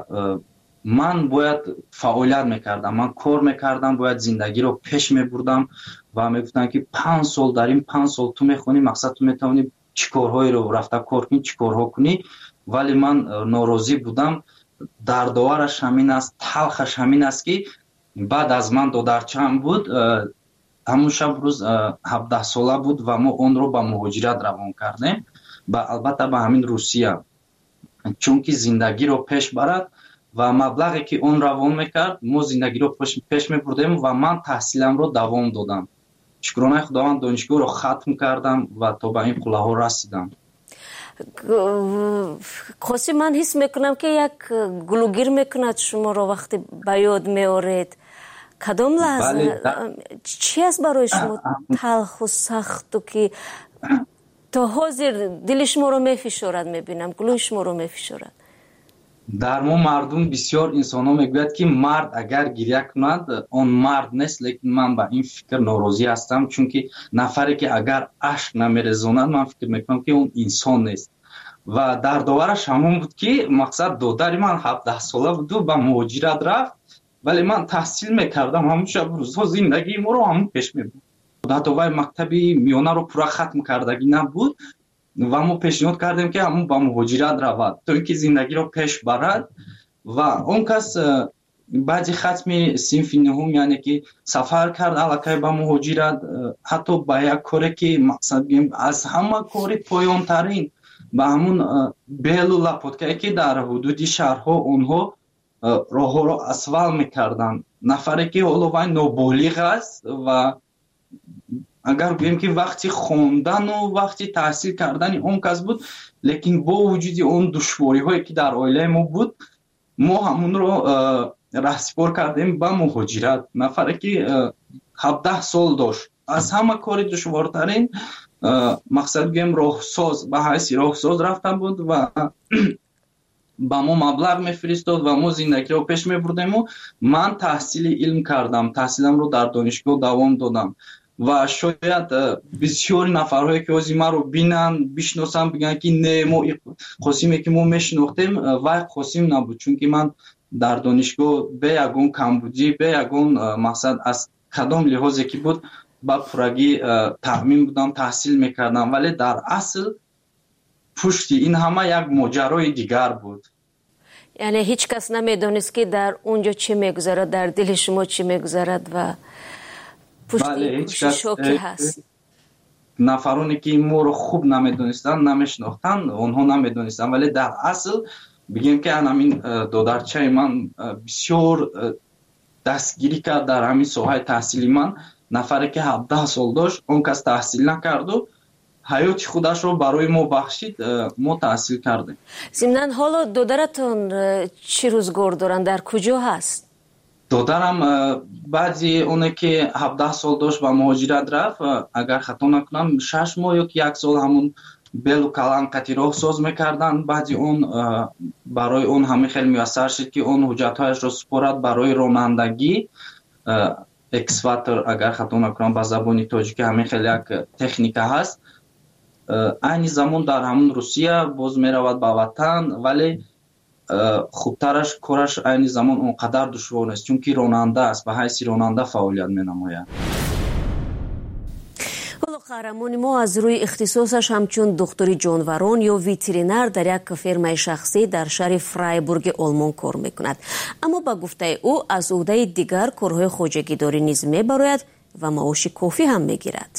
من باید فعالیت میکردم، من کار میکردم، باید زندگی رو پیش میبردم و میگفتن که پنج سال در این پنج سال تو میخونی، مقصد تو میتونی چی کارهایی رو رفته کار کنی، چی کارها کنی. ولی من ناراضی بودم. دردآورش همین است، تلخش همین است که بعد از من دودرچم بود، همون شب روز هفده ساله بود و ما اون رو به مهاجرت روان کردیم و البته به همین روسیه، چون که زندگی رو پیش برد و مبلغی که اون روان میکرد ما زندگی رو پیش, پیش میبردیم و من تحصیلم رو دوام دادم. شکرانه خداوند دانشگاه رو ختم کردم و تا به این قله ها رسیدم. قاسم، من حس میکنم که یک گلوگیر میکند شما رو وقتی به یاد میارید. کدام لحظه چی است برای شما تلخ و سخت و که تا حاضر دل شما رو میفشارد؟ میبینم گلوی شما رو میفشارد. در ما مردم بسیار انسان ها میگوید که مرد اگر گریه کند آن مرد نیست، لیکن من با این فکر ناراضی هستم، چون که نفری که اگر اشک نمیرزاند من فکر میکنم که اون انسان نیست. و در داورش همون بود که مقصد دادر من هفده ساله بود و به مهاجرت رفت، ولی من تحصیل میکردم همون شب روزها زندگی ما رو همون پیش میبود. حتی وای مکتبی میانه رو پورا ختم کردگی نبود و ما پیشنهاد کردیم که همون با مهاجرت رود تا اینکه زندگی رو پیش برد. و اون کس بعد ختم صنف نهم یعنی که سفر کرد علاقه با مهاجرت، حتی با یک کاری که مقصد از همه کاری پایان ترین با همون بیل و لپوتکایی که در حدود شهرها اونها راه ها رو اسفال میکردن. نفری که حالا وای نابالغ است و اگر بگیم که وقتی خوندن و وقتی تحصیل کردن اون کس بود، لیکن با وجود اون دشواری هایی که در عائله ما بود ما همون رو раҳсипор кардем ба муҳоҷират. нафаре ки ҳабдаҳ сол дошт, аз ҳама кори душвортарин мақсад гӯем роҳсоз ба ҳайси роҳсоз рафта буд ва ба мо маблағ мефиристод ва мо зиндагиро пеш мебурдему. ман таҳсили илм кардам, таҳсиламро дар донишгоҳ давом додам ва шояд бисёри нафарҳое ки ҳозир маро бинанд, бишносанд, бигӯянд ки не мо қосиме ки мо мешинохтем вай қосим набуд, чунки ман дар донишгоҳ бе ягон камбудӣ, бе ягон мақсад аз кадом лиҳозе ки буд ба пуррагӣ таъмин будам, таҳсил мекардам, вале дар асл пушти ин ҳама як моҷарои дигар буд. яъне ҳеҷ кас намедонист ки дар онҷо чӣ мегузарад, дар дили шумо чӣ мегузарад ва пушти кӯшишҳо ки ҳаст. нафароне ки моро хуб намедонистанд, намешинохтанд, онҳо намедонистанд, вале дар асл бигем ки ҳамин додарчаи ман бисёр дастгирӣ кард дар ҳамин соҳаи таҳсили ман. нафаре ки ҳабдаҳ сол дошт, он кас таҳсил накарду ҳаёти худашро барои мо бахшид, мо таҳсил кардем. зимнан ҳоло додаратон чӣ рӯзгор доранд, дар куҷо ҳаст? додарам баъди оне ки ҳабдаҳ сол дошт ба муҳоҷират рафт, агар хато накунам шаш моҳ ё ки як сол ҳамун белу каланқати роҳсоз мекарданд. баъди он барои он ҳамин хеле муяссар шуд ки он ҳуҷҷатҳояшро супорад барои ронандагӣ. эксватор, агар хато накунам ба забони тоҷикӣ ҳамин хеле як техника ҳаст. айни замон дар ҳамун Русия боз меравад ба ватан, вале хубтараш кораш айни замон он қадар душвор нест, чунки ронанда аст, ба ҳайси ронанда фаъолият менамояд. ҳоло қаҳрамони мо аз рӯи ихтисосаш ҳамчун духтури ҷонварон ё ветеринар дар як фермаи шахсӣ дар шаҳри Фрайбурги Олмон кор мекунад. аммо ба гуфтаи ӯ аз ӯҳдаи дигар корҳои хоҷагидорӣ низ мебарояд ва маоши кофӣ ҳам мегирад.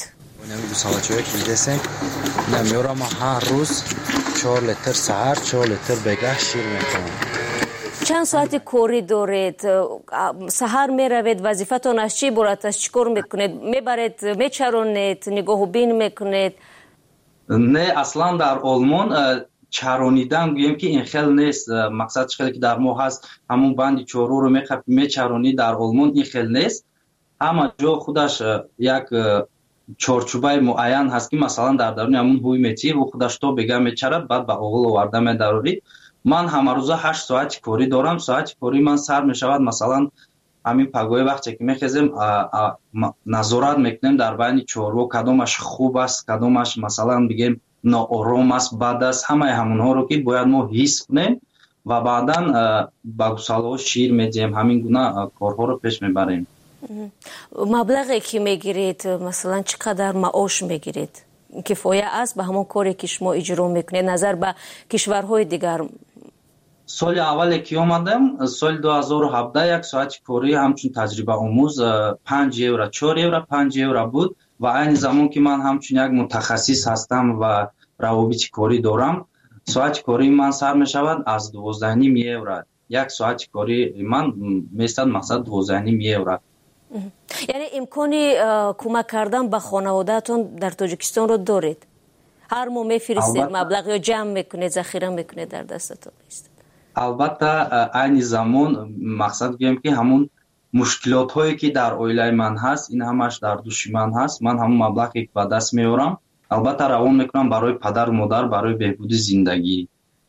نمیارم هر روز چهار لیتر سحر چهار لیتر بگه شیر میکنم. چند ساعت کوری دارید؟ سحر میروید، وظیفتون از چی برات است؟ چیکار میکنید؟ میبرید، میچرونید، نگاه و بین میکنید؟ نه اصلا در آلمان چرونیدن گویم که این خیلی نیست. مقصد خیلی که در ما هست همون بندی چهارو رو میچرونید، در آلمان این خیلی نیست. اما جا خودش یک чорчӯбаи муайян ҳаст ки масалан дар даруни ҳамун ҳуй метӣ ӯ худаш то бега мечарад, баъд ба оғил оварда медарорид. ман ҳамарӯза ҳашт соати корӣ дорам. соати корӣ ман сар мешавад, масалан ҳамин пагои вақте ки мехезем назорат мекунем дар байни чорво, кадомаш хуб аст, кадомаш масалан бигем ноором аст, бад аст. ҳамаи ҳамонҳоро ки бояд мо ҳис кунем ва баъдан ба гусалҳо шир медиҳем. ҳамин гуна корҳоро пеш мебарем. маблағе ки мегиред, масалан чӣ қадар маош мегиред? кифоя аст ба ҳамон коре ки шумо иҷро мекунед назар ба кишварҳои дигар? соли аввале ки омадам, соли ду ҳазору ҳабдаҳ, як соати корӣ ҳамчун таҷрибаомӯз панҷ евро, чор евро, панҷ евро буд ва айни замон ки ман ҳамчун як мутахассис ҳастам ва равобити корӣ дорам, соати кории ман сар мешавад аз дувоздаҳ ним евро. як соати кории ман меистад мақсад дувоздаҳ ним евро. яъне имкони кӯмак кардан ба хонаводаатон дар тоҷикистонро доред? ҳар моҳ мефиристед маблағ ё ҷамъ мекунед, захира мекунед дар дастатон? албатта айни замон мақсад гӯем ки ҳамун мушкилотҳое ки дар оилаи ман ҳаст, ин ҳамаш дар души ман ҳаст. ман ҳамун маблағе ки ба даст меорам албатта равон мекунам барои падару модар, барои беҳбуди зиндагӣ.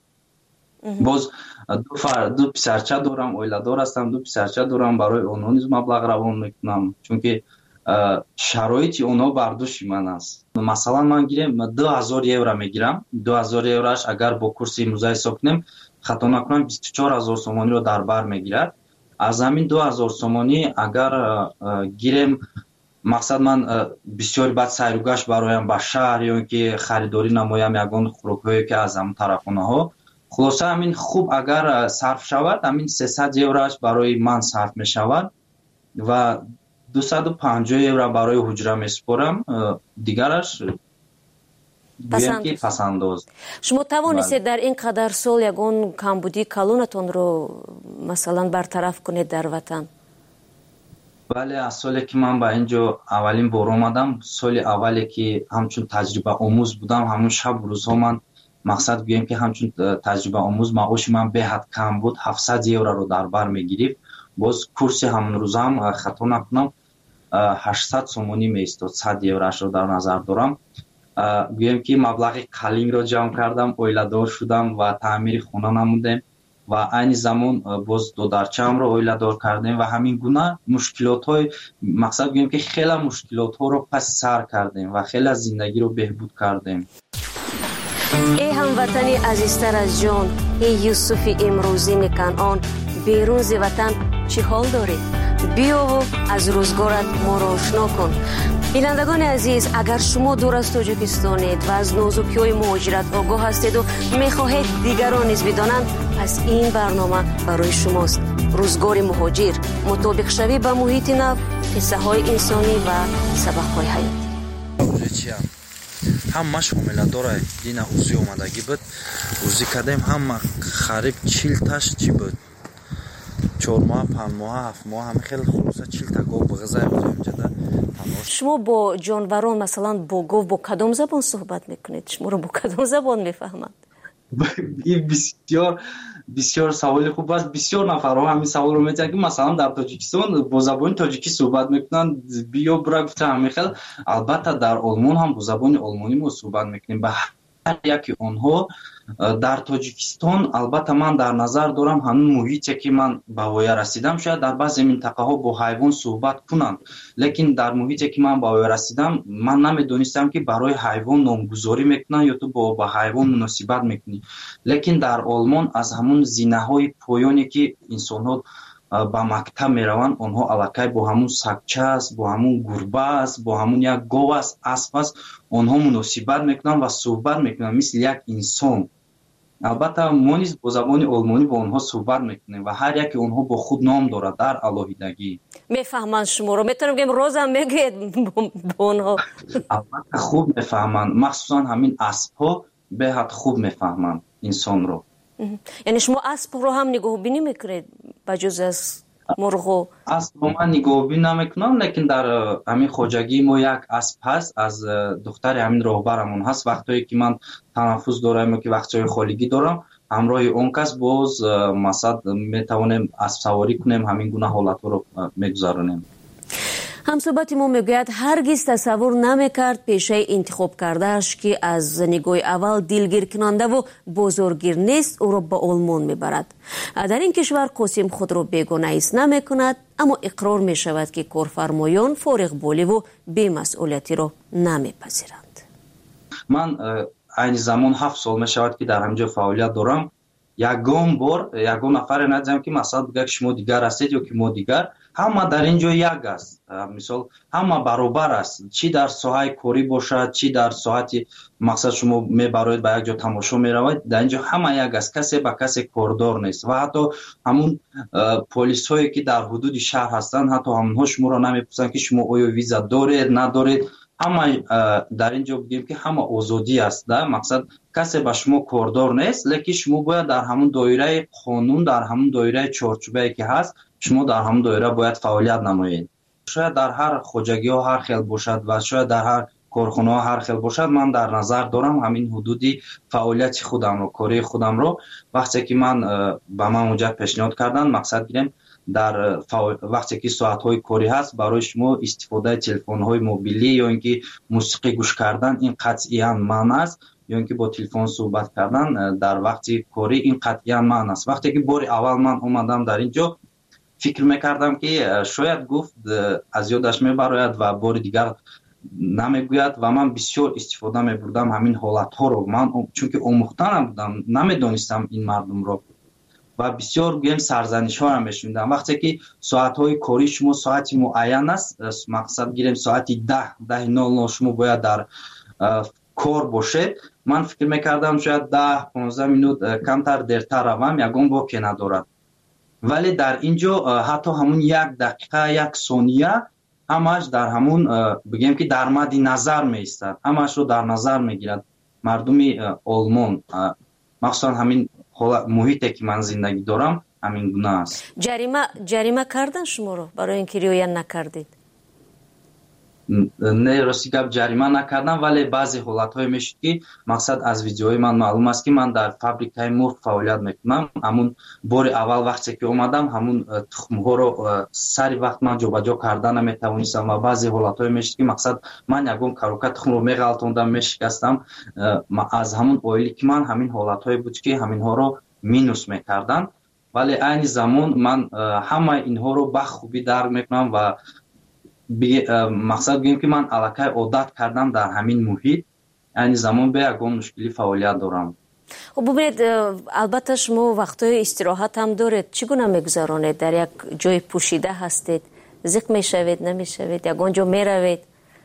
боз ду писарча дорам, оиладор ҳастам, ду писарча дорам, барои онҳо низ маблағ равон мекунам, чунки шароити онҳо бар души ман аст. масалан ман гирем ду ҳазор евро мегирам. ду ҳазор евроаш агар бо курси имрӯза ҳисоб кунем, хато накунам бисту чор ҳазор сомониро дар бар мегирад. аз ҳамин ду ҳазор сомонӣ агар гирем, мақсад ман бисёри баъд сайругашт бароям ба шаҳр ё ин ки харидорӣ намоям ягон хӯрокҳое ки аз ҳамун тарафхонаҳо, хулоса ҳамин хуб агар сарф шавад, ҳамин сесад евроаш барои ман сарф мешавад ва дусаду панҷоҳ евро барои ҳуҷра месупорам. дигараш гӯем ки пасандоз. шумо тавонистед дар ин қадар сол ягон камбудии калонатонро масалан бартараф кунед дар ватан? бале, аз соле ки ман ба ин ҷо аввалин бор омадам, соли аввале ки ҳамчун таҷрибаомӯз будам, ҳамун шабу рӯзҳо ман мақсад гӯем ки ҳамчун таҷрибаомӯз маоши ман беҳад кам буд, ҳафтсад евроро дар бар мегирифт. боз курси ҳамрӯзаам хато накунам ҳаштсад сомонӣ меистод, сад евроашро дар назар дорам. гӯем ки маблағи қалинро ҷамъ кардам, оиладор шудам ва таъмири хона намудем ва айни замон боз додарчаамро оиладор кардем ва ҳамин гуна мушкилотҳои мақсад гӯем ки хела мушкилотҳоро паси сар кардем ва хела зиндагиро беҳбуд кардем. ای هموطنی عزیزتر از جان، ای یوسف امروزین کنعان، بیرون ز وطن چه حال داری؟ بیا و از روزگارت ما را آشنا کن. بینندگان عزیز، اگر شما دور از تاجیکستانید و از نازکی‌های مهاجرت آگاه هستید و می‌خواهید دیگران نیز بدانند، پس این برنامه برای شماست. روزگار مهاجر، مطابق شوی به محیط نو، قصه‌های انسانی و سبق‌های حیاتی. ҳама шомила дорад дина узи омадагӣ буд узи кардем ҳама хариб чил таш чӣ буд чор моҳа панҷ моҳа ҳафт моҳа ҳама хел хулоса чил та гов бигъиза ҷада. шумо бо ҷонварон масалан бо гов бо кадом забон суҳбат мекунед? шуморо бо кадом забон мефаҳманд? ин бисёр бисёр саволи хуб аст. бисёр нафарҳо ҳамин саволро метиҳанд ки масалан дар тоҷикистон бо забони тоҷикӣ суҳбат мекунанд, биё бура гуфтам ҳамин хел. албатта дар олмон ҳам бо забони олмонӣ мо суҳбат мекунем. ба ҳар яки онҳо дар тоҷикистон албатта ман дар назар дорам ҳамин муҳите ки ман ба воя расидам, шояд дар баъзе минтақаҳо бо ҳайвон суҳбат кунанд, лекин дар муҳите ки ман ба воя расидам ман намедонистам ки барои ҳайвон номгузорӣ мекунанд ё ту бо ба ҳайвон муносибат мекунӣ. лекин дар олмон аз ҳамун зинаҳои поёне ки инсонҳо ба мактаб мераванд, онҳо аллакай бо ҳамун сагча аст, бо ҳамун гурба аст, бо ҳамун як гов аст, асп аст, онҳо муносибат мекунанд ва суҳбат мекунанд мисли як инсон. албатта мо низ бо забони олмонӣ бо онҳо суҳбат мекунем ва ҳар яки онҳо бо худ ном дорад дар алоҳидагӣ. мефаҳманд шуморо? метавонам бигем розам мегӯед бо онҳо? албатта хуб мефаҳманд, махсусан ҳамин аспҳо беҳад хуб мефаҳманд инсонро. яъне шумо аспро ҳам нигоҳубинӣ мекунед ба ҷуз аз мурғо? аспро ман нигоҳубинӣ намекунам, лекин дар ҳамин хоҷагии мо як асп ҳаст, аз духтари ҳамин роҳбарамон ҳаст. вақтое ки ман танаффус дорам ё ки вақтҳои холигӣ дорам, ҳамроҳи он кас боз масад метавонем аспсаворӣ кунем, ҳамин гуна ҳолатҳоро мегузаронем. ҳамсӯҳбати мо мегӯяд ҳаргиз тасаввур намекард пешаи интихоб кардааш ки аз нигоҳи аввал дилгиркунандаву бозоргир нест, ӯро ба олмон мебарад. дар ин кишвар қосим худро бегона ҳис намекунад, аммо иқрор мешавад ки корфармоён фориғболиву бемасъулиятиро намепазиранд. ман айни замон ҳафт сол мешавад ки дар ҳаминҷо фаъолият дорам. ягон бор ягон нафаре надидам ки масалан бигӯяд ки шумо дигар ҳастед ё ки мо дигар. ҳама дар ин ҷо як аст. мисол ҳама баробар аст, чӣ дар соҳаи корӣ бошад, чӣ дар соати мақсад шумо мебароед ба як ҷо тамошо меравед, дар ин ҷо ҳама як аст, касе ба касе кордор нест. ва ҳатто ҳамун полисҳое ки дар ҳудуди шаҳр ҳастанд, ҳатто ҳамонҳо шуморо намепурсанд ки шумо оё виза доред надоред. ҳама дар ин ҷо бигем ки ҳама озодӣ аст, да мақсад касе ба шумо кордор нест, лекин шумо бояд дар ҳамун доираи қонун, дар ҳамун доираи чорчӯбае ки ҳаст, шумо дар ҳамун доира бояд фаъолият намоед. шояд дар ҳар хоҷагиҳо ҳар хел бошад ва шояд дар ҳар корхонаҳо ҳар хел бошад. ман дар назар дорам ҳамин ҳудуди фаъолияти худамро, кории худамро. вақте ки ман ба ман муҷаб пешниҳод карданд, мақсад гирем дар вақте ки соатҳои корӣ ҳаст, барои шумо истифодаи телефонҳои мобилӣ ё ин ки мусиқӣ гӯш кардан ин қатъиян маън аст, ё ин ки бо телефон суҳбат кардан дар вақти корӣ ин қатъиян маън аст. вақте ки бори аввал ман омадам дар ин ҷо, фикр мекардам ки шояд гуфт аз ёдаш мебарояд ва бори дигар намегӯяд ва ман бисёр истифода мебурдам ҳамин ҳолатҳоро. ман чунки омӯхта набудам, намедонистам ин мардумро ва бисёр гӯем сарзанишҳоро мешунидам. вақте ки соатҳои корӣ шумо соати муайян аст, мақсад гирем соати даҳ даҳи нол нол шумо бояд дар кор бошед. ман фикр мекардам шояд даҳ понздаҳ минут камтар дертар равам, ягон воке надорад. вале дар ин ҷо ҳатто ҳамун як дақиқа як сония ҳамааш дар ҳамун бигем ки дар мадди назар меистад, ҳамаашро дар назар мегирад мардуми олмон. махсусан ҳамин муҳите ки ман зиндагӣ дорам ҳамин гуна аст. ҷарима ҷарима кардан шуморо барои ин ки риоя накардед? не рости гап ҷарима накардам, вале баъзе ҳолатҳое мешуд ки мақсад аз видеои ман маълум аст ки ман дар фабрикаи мурғ фаъолият мекунам. ҳамун бори аввал вақте ки омадам ҳамун тухмҳоро сари вақт ман ҷобаҷо карда наметавонистам ва баъзе ҳолатҳое мешуд ки мақсад ман ягон карока тухмро меғалтондам, мешикастам. аз ҳамун оили ки ман ҳамин ҳолатҳое буд ки ҳаминҳоро минус мекарданд, вале айни замон ман ҳамаи инҳоро бахубӣ дарк мекунам ва мақсад гӯем ки ман аллакай одат кардам дар ҳамин муҳит. айни замон бе ягон мушкилӣ фаъолият дорам. خب ببینید البته شما وقتای استراحت هم دارید، چگونه میگذرانید؟ در یک جای پوشیده هستید؟ زیق میشوید نمیشوید؟ یگان جا میروید؟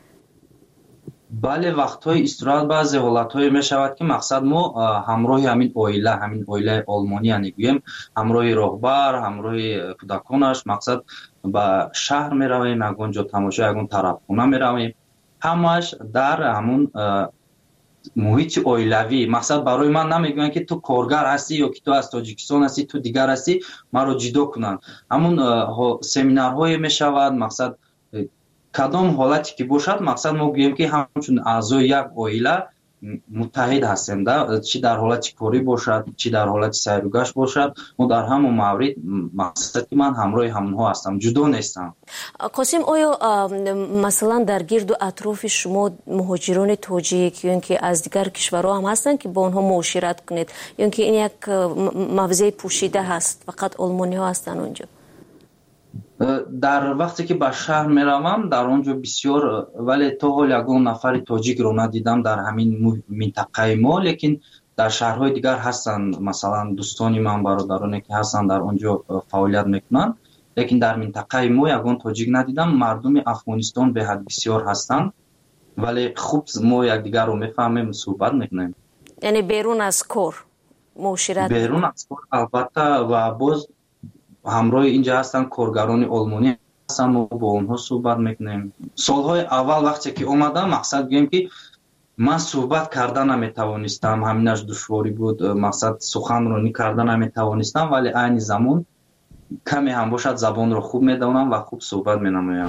بله وقتهای استراحت بعضی حالتهای میشود که مقصد ما همراه همین اویله همین اویله آلمانی میگویم همراه راهبر همراه کودکانش مقصد به شهر میرویم، یگان جا تماشا یگان طرفخانه میرویم، همش در همون محیط اویلوی. مقصد برای من نمیگوین که تو کارگر هستی یا که تو از تاجیکستان هستی تو دیگر هستی مرا جدا کنن. همون سمینارهای میشود، مقصد کدام حالتی که باشد مقصد ما گوییم که همچون اعضای یک اویله متحد هستیم، چی در حالت کاری باشد چی در حالت سیر و گشت باشد، ما در همون مورد مقصد که من همراه همونها هستم، جدا نیستم. قاسم آیا مثلا در گرد و اطراف شما مهاجران تاجیک یا اینکه از دیگر کشورها هم هستن که با آنها معاشرت کنید یا اینکه این یک موضع پوشیده هست فقط آلمانی ها هستن اونجا؟ در وقتی که به شهر میروم در اونجا بسیار، ولی تا حال یگان نفر تاجیک رو ندیدم در همین منطقه ما، لیکن در شهرهای دیگر هستن، مثلا دوستانی من برادرانی که هستن در اونجا فعالیت میکنن، لیکن در منطقه ما یگان تاجیک ندیدم. مردم افغانستان به حد بسیار هستن، ولی خوب ما یکدیگر رو میفهمیم، صحبت میکنیم. یعنی بیرون از کار معاشرت؟ بیرون از کار البته، و باز همراه اینجا هستن کارگران آلمانی هستن، ما با اونها صحبت میکنیم. سالهای اول وقتی که اومدم مقصد گویم که من صحبت کردن نمیتوانستم، همینش دشواری بود، مقصد سخنرانی کردن نمیتوانستم، ولی عین زمان کمی هم باشد زبان رو خوب میدونم و خوب صحبت مینمایم.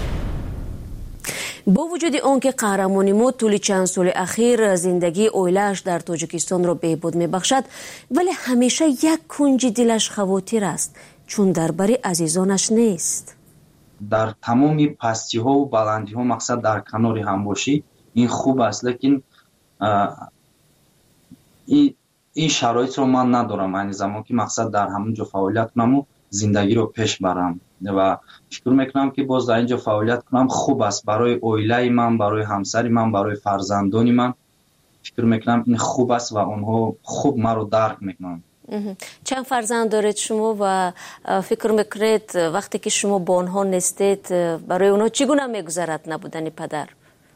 با وجود آنکه قهرمانی ما طول چند سال اخیر زندگی اویلش در تاجیکستان را بهبود میبخشد، ولی همیشه یک کنج دلش خواطر است، چون درباره عزیزانش نیست. در تمام پستی ها و بلندی ها مقصد در کنار هم باشی این خوب است، لیکن این این شرایط رو من ندارم. این زمان که مقصد در همونجا فعالیت کنم و زندگی رو پیش برم و فکر میکنم که باز در اینجا فعالیت کنم خوب است برای اویله من، برای همسری من، برای فرزندانی من. فکر میکنم این خوب است و اونها خوب ما رو درک میکنن. چند فرزند دارید شما و فکر میکنید وقتی که شما با اونها نیستید برای اونها چگونه میگذرد نبودن پدر؟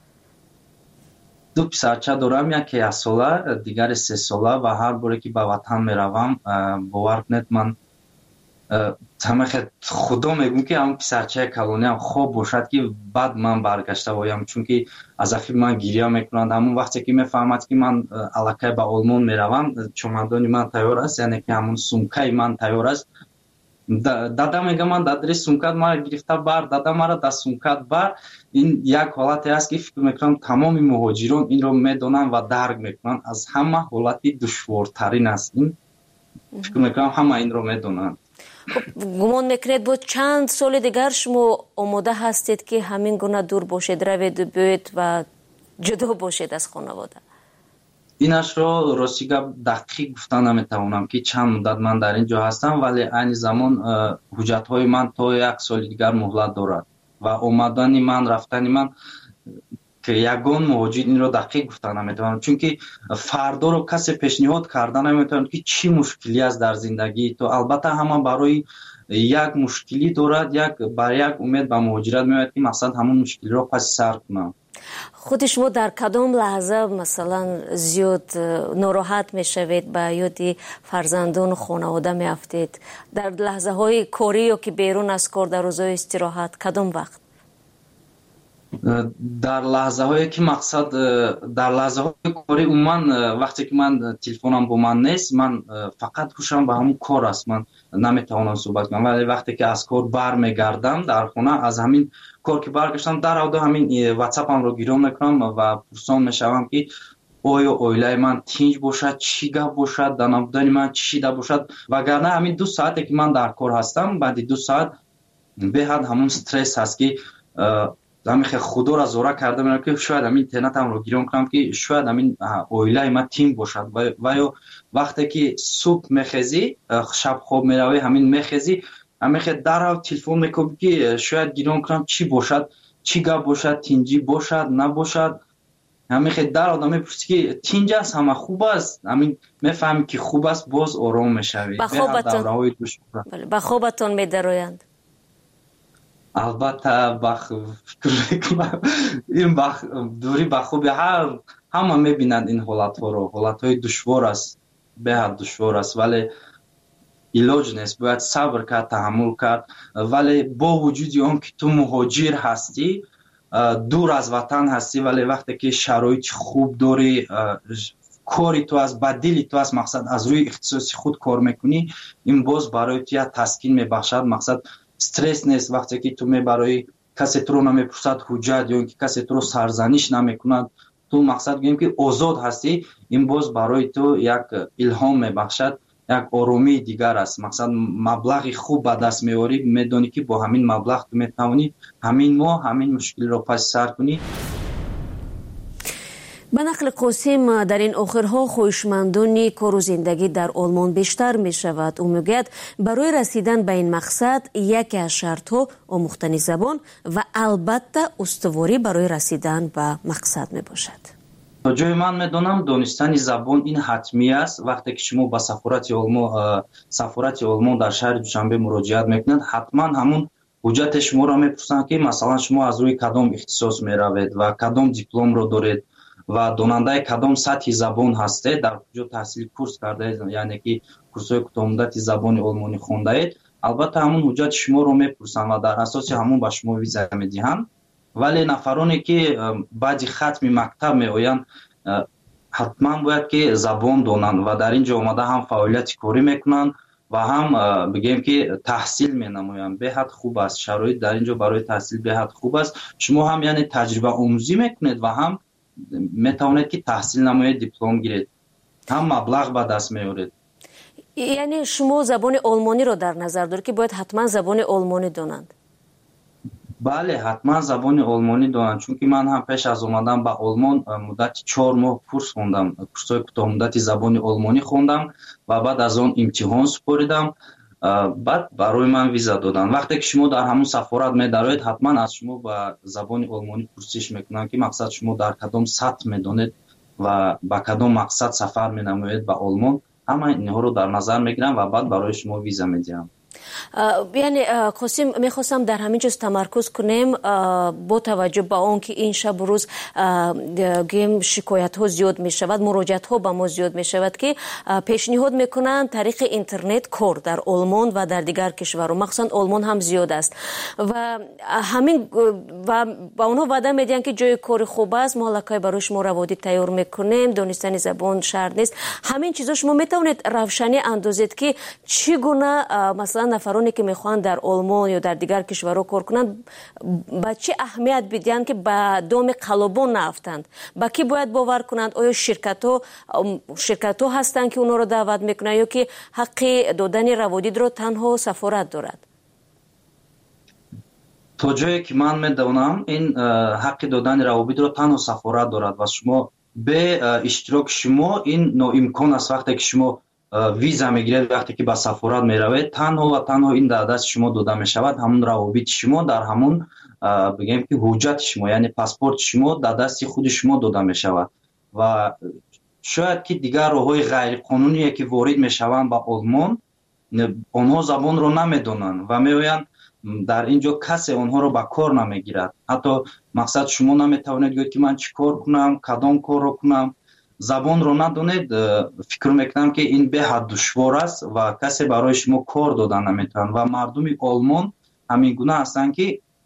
دو پسرچه دارم، یکی یک ساله دیگر سه ساله و هر باره که به وطن میروم باور کنید من تمام خدا میگم که هم پسرچه کلونی هم خوب باشد که بعد من برگشته بایم، چون که از اخیر من گریه میکنند. همون وقتی که میفهمد که من الکی به آلمان میروم چمدانی من تیار است، یعنی که همون سومکای من تیار است، دادا میگه من دادری سومکات ما گرفته بر دادا مرا دا سومکات بر. این یک حالتی است که فکر میکنم تمام مهاجران این رو میدونن و درک میکنن، از همه حالتی دشوارترین است. این فکر میکنم همه این رو میدونن. گمان میکنید بود چند سال دیگر شما آماده هستید که همین گونه دور باشید، روید بیایید و جدا باشید از خانواده؟ اینش رو راستی دقیق گفتن نمیتوانم که چند مدت من در اینجا هستم، ولی این زمان حجت های من تا یک سال دیگر مهلت دارد و آمدن من رفتن من که یگان مهاجر این رو دقیق گفتن نمیتوانم، چون که فردا رو کسی پیشنهاد کردن نمیتوانم که چی مشکلی است در زندگی تو. البته همه برای یک مشکلی دارد، یک برای یک امید به مهاجرت میاد که مقصد همون مشکلی رو پس سر کنم. خود شما در کدام لحظه مثلا زیاد ناراحت میشوید، به یاد فرزندان و خانواده میافتید؟ در لحظه های کاری یا که بیرون از کار، در روزهای استراحت، کدام وقت؟ дар лаҳзаҳое ки мақсад дар лаҳзаҳои кори умуман вақте ки ман телефонам бо ман нест, ман фақат ҳушам ба ҳамун кор аст, ман наметавонам суҳбат кунам. Вале вақте ки аз кор бармегардам дар хона, аз ҳамин кор ки баргаштам даравда ҳамин ватсапамро гирён мекунам ва пурсон мешавам ки оё оилаи ман тинҷ бошад, чӣ гап бошад, дар набудани ман чӣ шида бошад. Вагарна ҳамин ду соате ки ман дар кор ҳастам, баъди ду соат беҳад ҳамун стресс ҳаст ки ҳамихе худоро зора карда мерам ки шояд ҳамин интернетамро гирён кунам ки шояд ҳамин оилаи ман тим бошад. ва ё вақте ки субҳ мехезӣ, шаб хоб меравӣ, ҳамин мехезӣ, ҳамихе дарав телефон мекоби ки шояд гирён кунам чӣ бошад, чӣ гап бошад, тинҷӣ бошад, набошад. ҳамихе дарав да мепурсӣ ки тинҷ аст, ҳама хуб аст, ҳамин мефаҳмӣ ки хуб аст, боз ором мешавӣ. ба хобатон медароянд? албатта фикр мекунам ин дури ба хуби ҳар ҳама мебинанд ин ҳолатҳоро. ҳолатҳои душвор аст, беҳад душвор аст, вале илоҷ нест, бояд сабр кард, таҳаммул кард. Вале бо вуҷуди он ки ту муҳоҷир ҳастӣ, дур аз ватан ҳастӣ, вале вақте ки шароити хуб дорӣ, кори ту аст, ба дили ту аст, мақсад аз рӯи ихтисоси худ кор мекунӣ, ин боз барои ту як таскин мебахшад. Мақсад стресс нест. вақте ки ту мебарои касе туро намепурсад ҳуҷҷат ё ин ки касе туро сарзаниш намекунад, ту мақсад гӯем ки озод ҳастӣ, ин боз барои ту як илҳом мебахшад, як оромии дигар аст. мақсад маблағи хуб ба даст меорӣ, медонӣ ки бо ҳамин маблағ ту метавонӣ ҳамин моҳ ҳамин мушкилро паси сар кунӣ. ба нақли Қосим, дар ин охирҳо хоҳишмандони кору зиндагӣ дар Олмон бештар мешавад. ӯ мегӯяд барои расидан ба ин мақсад яке аз шартҳо омӯхтани забон ва албатта устуворӣ барои расидан ба мақсад мебошад. то ҷои ман медонам донистани забон ин ҳатмӣ аст. вақте ки шумо ба сафорати олмон сафорати олмон дар шаҳри душанбе муроҷиат мекунед, ҳатман ҳамун ҳуҷҷати шуморо мепурсанд ки масалан шумо аз рӯи кадом ихтисос меравед ва кадом дипломро доред ва донандаи кадом сатҳи забон ҳастед, дар куҷо таҳсили курс кардаед, яъне ки курсҳои кӯтоҳмуддати забони олмонӣ хондаед. албатта ҳамун ҳуҷҷати шуморо мепурсанд ва дар асоси ҳамун ба шумо виза медиҳанд. вале нафароне ки баъди хатми мактаб меоянд, ҳатман бояд ки забон донанд ва дар ин ҷо омада ҳам фаъолияти корӣ мекунанд ва ҳам бигем ки таҳсил менамоянд. беҳад хуб аст, шароит дар ин ҷо барои таҳсил беҳад хуб аст. шумо ҳам яъне таҷрибаомӯзӣ мекунед ва ҳам метавонед ки таҳсил намоед, диплом гиред, ҳам маблағ ба даст меоред. яъне шумо забони олмониро дар назар доред ки бояд ҳатман забони олмонӣ донанд? бале, ҳатман забони олмонӣ донанд, чунки ман ҳам пеш аз омадан ба олмон муддати чор моҳ курс хондам, курсҳои кӯтоҳмуддати забони олмонӣ хондам ва баъд аз он имтиҳон супоридам, баъд барои ман виза доданд. вақте ки шумо дар ҳамун сафорат медароед, ҳатман аз шумо ба забони олмонӣ пурсиш мекунанд ки мақсад шумо дар кадом сатҳ медонед ва ба кадом мақсад сафар менамоед ба олмон. ҳама инҳоро дар назар мегирам ва баъд барои шумо виза медиҳам. яъне Қосим, мехостам дар ҳамин ҷоз тамаркуз кунем бо таваҷҷӯҳ ба он ки ин шабу рӯз гӯем шикоятҳо зиёд мешавад, муроҷиатҳо ба мо зиёд мешавад ки пешниҳод мекунанд тариқи интернет кор дар Олмон ва дар дигар кишварҳо, махсусан Олмон ҳам зиёд аст ва ҳамин ва ба онҳо ваъда медиҳанд ки ҷои кори хуб аст, мо аллакай барои шумо раводид тайёр мекунем, донистани забон шарт нест. ҳамин чизо шумо метавонед равшанӣ андозед ки чӣ гуна масалан нафароне ки мехоҳанд дар Олмон ё дар дигар кишварҳо кор кунанд ба чӣ аҳамият бидиҳанд ки ба доми қалобон наафтанд? ба кӣ бояд бовар кунанд? оё ширкатҳо ширкатҳо ҳастанд ки онҳоро даъват мекунанд ё ки ҳаққи додани раводидро танҳо сафорат дорад? то ҷое ки ман медонам, ин ҳаққи додани раводидро танҳо сафорат дорад ва шумо бе иштироки шумо ин ноимкон аст. вақте ки шумо виза мегиред, вақте ки ба сафорат меравед, танҳо ва танҳо ин дар дасти шумо дода мешавад. ҳамун равобити шумо дар ҳамун бигем ки ҳуҷҷати шумо, яъне паспорти шумо дар дасти худи шумо дода мешавад ва шояд ки дигар роҳҳои ғайриқонуние ки ворид мешаванд ба Олмон, онҳо забонро намедонанд ва меоянд дар ин ҷо касе онҳоро ба кор намегирад. ҳатто мақсад шумо наметавонед гӯед ки ман чӣ кор кунам, кадом корро кунам. забонро надонед, фикр мекунам ки ин беҳад душвор аст ва касе барои шумо кор дода наметавонад ва мардуми Олмон ҳамин гуна ҳастанд ки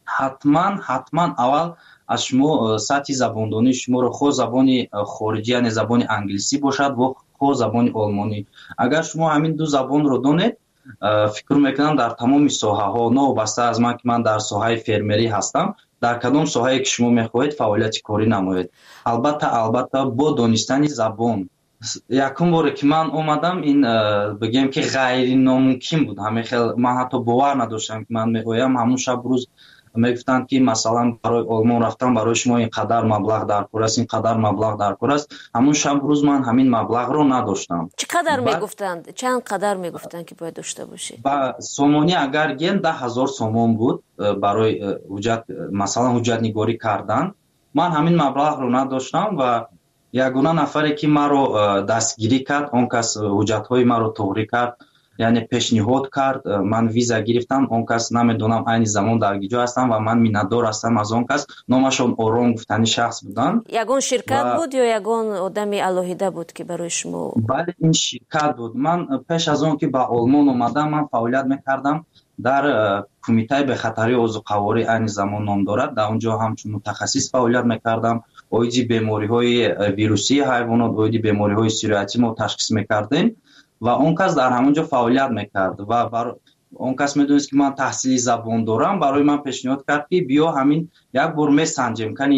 ҳатман ҳатман аввал аз шумо сатҳи забондонӣ шуморо хо забони хориҷӣ яъне забони англисӣ бошад ва хо забони олмонӣ. Агар шумо ҳамин ду забонро донед, фикр мекунам дар тамоми соҳаҳо, новобаста аз ман ки ман дар соҳаи фермерӣ ҳастам, дар кадом соҳае ки шумо мехоҳед фаъолияти корӣ намоед. Албатта албатта бо донистани забон. Якум боре ки ман омадам, ин бигем ки ғайриномумкин буд. Ҳаме хел ман ҳатто бовар надоштам ки ман меоям, ҳамун шаб рӯз мегуфтанд ки масалан барои олмон рафтан барои шумо ин қадар маблағ дар кор аст, ин қадар маблағ дар кор аст. Ҳамун шаб рӯз ман ҳамин маблағро надоштам. Чӣ қадар мегуфтанд? Чанд қадар мегуфтанд ки бояд дошта бошед? Ба сомонӣ агар ген даҳ ҳазор сомон буд барои ҳуҷҷат, масалан ҳуҷҷатнигорӣ кардан. Ман ҳамин маблағро надоштам ва ягона нафаре ки маро дастгирӣ кард, он кас ҳуҷҷатҳои маро тоғрӣ кард, яъне пешниҳод кард, ман виза гирифтам. Он кас намедонам айни замон дар гиҷо ҳастам ва ман миннатдор ҳастам аз он кас. Номашон Ором гуфтани шахс буданд. Ягон ширкат буд ё ягон одами алоҳида буд ки барои шумо? Бале, ин ширкат буд. Ман пеш аз он ки ба Олмон омадам, ман фаъолият мекардам дар кумитаи бехатарии озуқаворӣ, айни замон ном дорад. Дар он ҷо ҳамчун мутахассис фаъолият мекардам. оиди бемориҳои вирусии ҳайвонот, оиди бемориҳои сироятӣ мо ташхис мекардем ва он кас дар ҳамон ҷо фаъолият мекард ва бар он кас медонист ки ман таҳсили забон дорам. Барои ман пешниҳод кард ки биё ҳамин як бор месанҷем, кани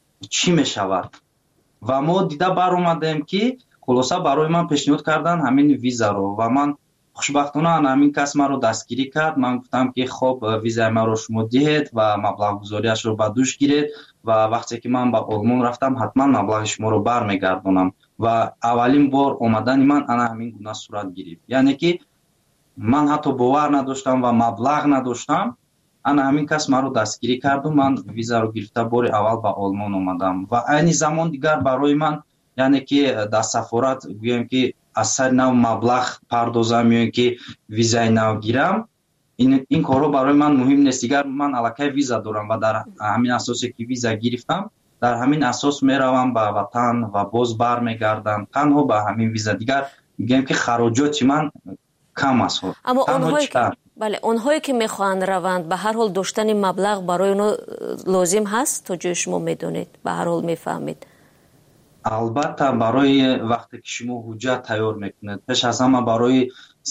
чӣ мешавад. Ва мо дида баромадем ки хулоса барои ман пешниҳод кардан ҳамин визаро ва ман хушбахтона ҳамин кас маро дастгирӣ кард. Ман гуфтам ки хоб визаи маро шумо диҳед ва маблағгузориашро ба дӯш гиред ва вақте ки ман ба Олмон рафтам ҳатман маблағи шуморо бармегардонам. Ва аввалин бор омадани ман ана ҳамин гуна сурат гирифт. Яъне ки ман ҳатто бовар надоштам ва маблағ надоштам. Ана ҳамин кас маро дастгирӣ карду ман визаро гирифта бори аввал ба Олмон омадам. Ва айни замон дигар барои ман, яъне ки дар сафорат гӯем ки аз сари нав маблағ пардозам ё ин ки визаи нав гирам, ин ин корҳо барои ман муҳим нест. Дигар ман аллакай виза дорам ва дар ҳамин асосе ки виза гирифтам, дар ҳамин асос меравам ба ватан ва боз бармегардам танҳо ба ҳамин виза. Дигар мегӯям ки хароҷоти ман кам аст. Аммо онҳое ки бале онҳое ки мехоҳанд раванд, ба ҳар ҳол доштани маблағ барои онҳо лозим ҳаст, то ҷои шумо медонед, ба ҳар ҳол мефаҳмед. Албатта барои вақте ки шумо ҳуҷҷат тайёр мекунед, пеш аз ҳама барои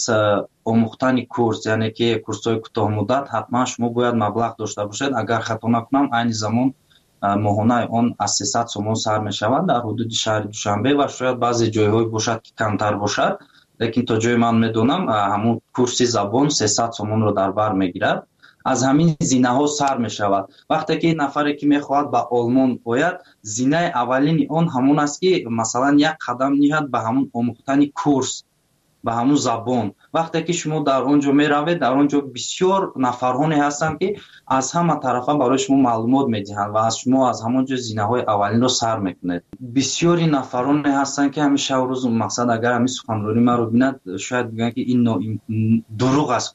омӯхтани курс, яъне ки курсҳои кӯтоҳмуддат ҳатман шумо бояд маблағ дошта бошед. Агар хато накунам, айни замон моҳонаи он аз сесад сомон сар мешавад дар ҳудуди шаҳри Душанбе ва шояд баъзе ҷойҳое бошад ки камтар бошад, лекин то ҷои ман медонам ҳамун курси забон сесад сомонро дар бар мегирад. аз ҳамин зинаҳо сар мешавад. вақте ки нафаре ки мехоҳад ба Олмон ояд, зинаи аввалини он ҳамон аст ки масалан як қадам ниҳад ба ҳамун омӯхтани курс, ба ҳамун забон. вақте ки шумо дар он ҷо меравед, дар он ҷо бисёр нафарҳоне ҳастанд ки аз ҳама тарафа барои шумо маълумот медиҳанд ва аз шумо аз ҳамон ҷо зинаҳои аввалинро сар мекунед. бисёри нафароне ҳастанд ки ҳамин шаб рӯз мақсад агар ҳамин суханронӣ маро бинад, шояд бигӯянд ки ин дурӯғ аст,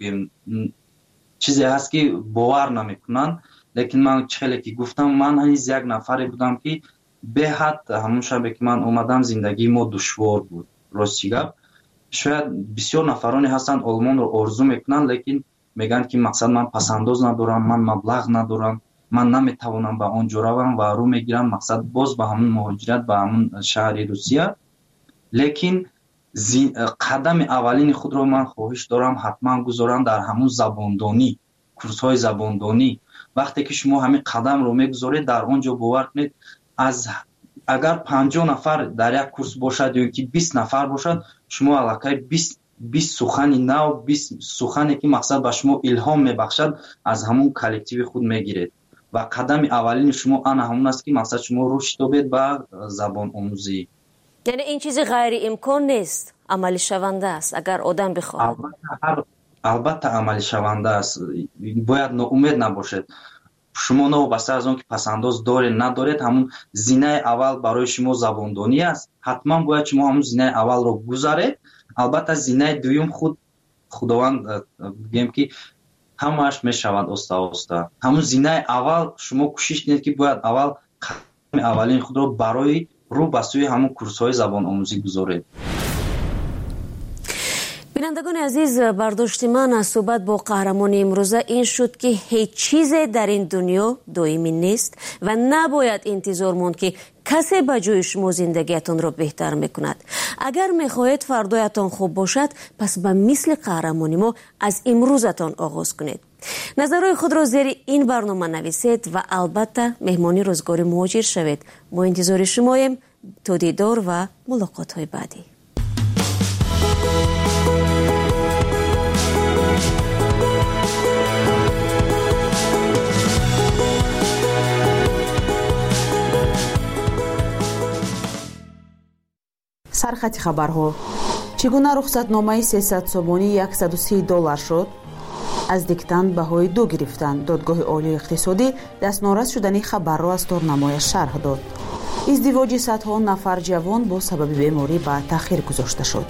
чизе ҳаст ки бовар намекунанд. лекин ман хеле ки гуфтам, ман ҳаниз як нафаре будам ки беҳад ҳамон шабе ки ман омадам зиндагии мо душвор буд. рости гап, шояд бисёр нафароне ҳастанд Олмонро орзу мекунанд, лекин мегӯянд ки мақсад ман пасандоз надорам, ман маблағ надорам, ман наметавонам ба он ҷо равам ва рӯ мегирам мақсад боз ба ҳамон муҳоҷират, ба ҳамон шаҳри Русия. лекин қадами аввалини худро ман хоҳиш дорам ҳатман гузорам дар ҳамон забондонӣ, курсҳои забондонӣ. вақте ки шумо ҳамин қадамро мегузоред, дар он ҷо бовар кунед, аз агар панҷоҳ нафар дар як курс бошад ё ки бист нафар бошад, шумо аллакай бист сухани нав, бист сухане ки мақсад ба шумо илҳом мебахшад, аз ҳамон коллективи худ мегиред ва қадами аввалини шумо ана ҳамон аст ки мақсад шумо рушд ёбед ба забономӯзӣ. яъне ин чизи ғайриимкон нест, амалӣ шаванда аст агар одам бихоҳад. албатта амалӣ шаванда аст, бояд ноумед набошед. шумо новобаста аз он ки пасандоз доред надоред, ҳамун зинаи аввал барои шумо забондонӣ аст. ҳатман бояд шумо ҳамун зинаи аввалро гузаред. албатта зинаи дуюм худ худованд бигем ки ҳамааш мешавад оста оста. ҳамун зинаи аввал шумо кӯшиш кунед ки бояд аввал қадами аввалини худро барои рӯ ба сӯи ҳамун курсҳои забономӯзӣ гузоред. بینندگان عزیز، برداشت من از صحبت با قهرمان امروزه این شد که هیچ چیز در این دنیا دائمی نیست و نباید انتظار ماند که کسی به جای شما زندگیتان را بهتر میکند. اگر میخواهید فردایتان خوب باشد، پس به مثل قهرمانی ما از امروزتان آغاز کنید. نظرهای خود را زیر این برنامه نویسید و البته مهمانی روزگار مهاجر شوید. ما انتظار شماییم. تا دیدار و ملاقات های بعدی. سرخط خبرها. چگونه رخصتنامه سیصد سومانی صد و سی دلار شد؟ از دیکتاند بهای دو گرفتن. دادگاه عالی اقتصادی دستنوراس شدنی خبر را از تورنمای شرح داد. ازدواج صدها نفر جوان با سبب بیماری به تأخیر گذاشته شد.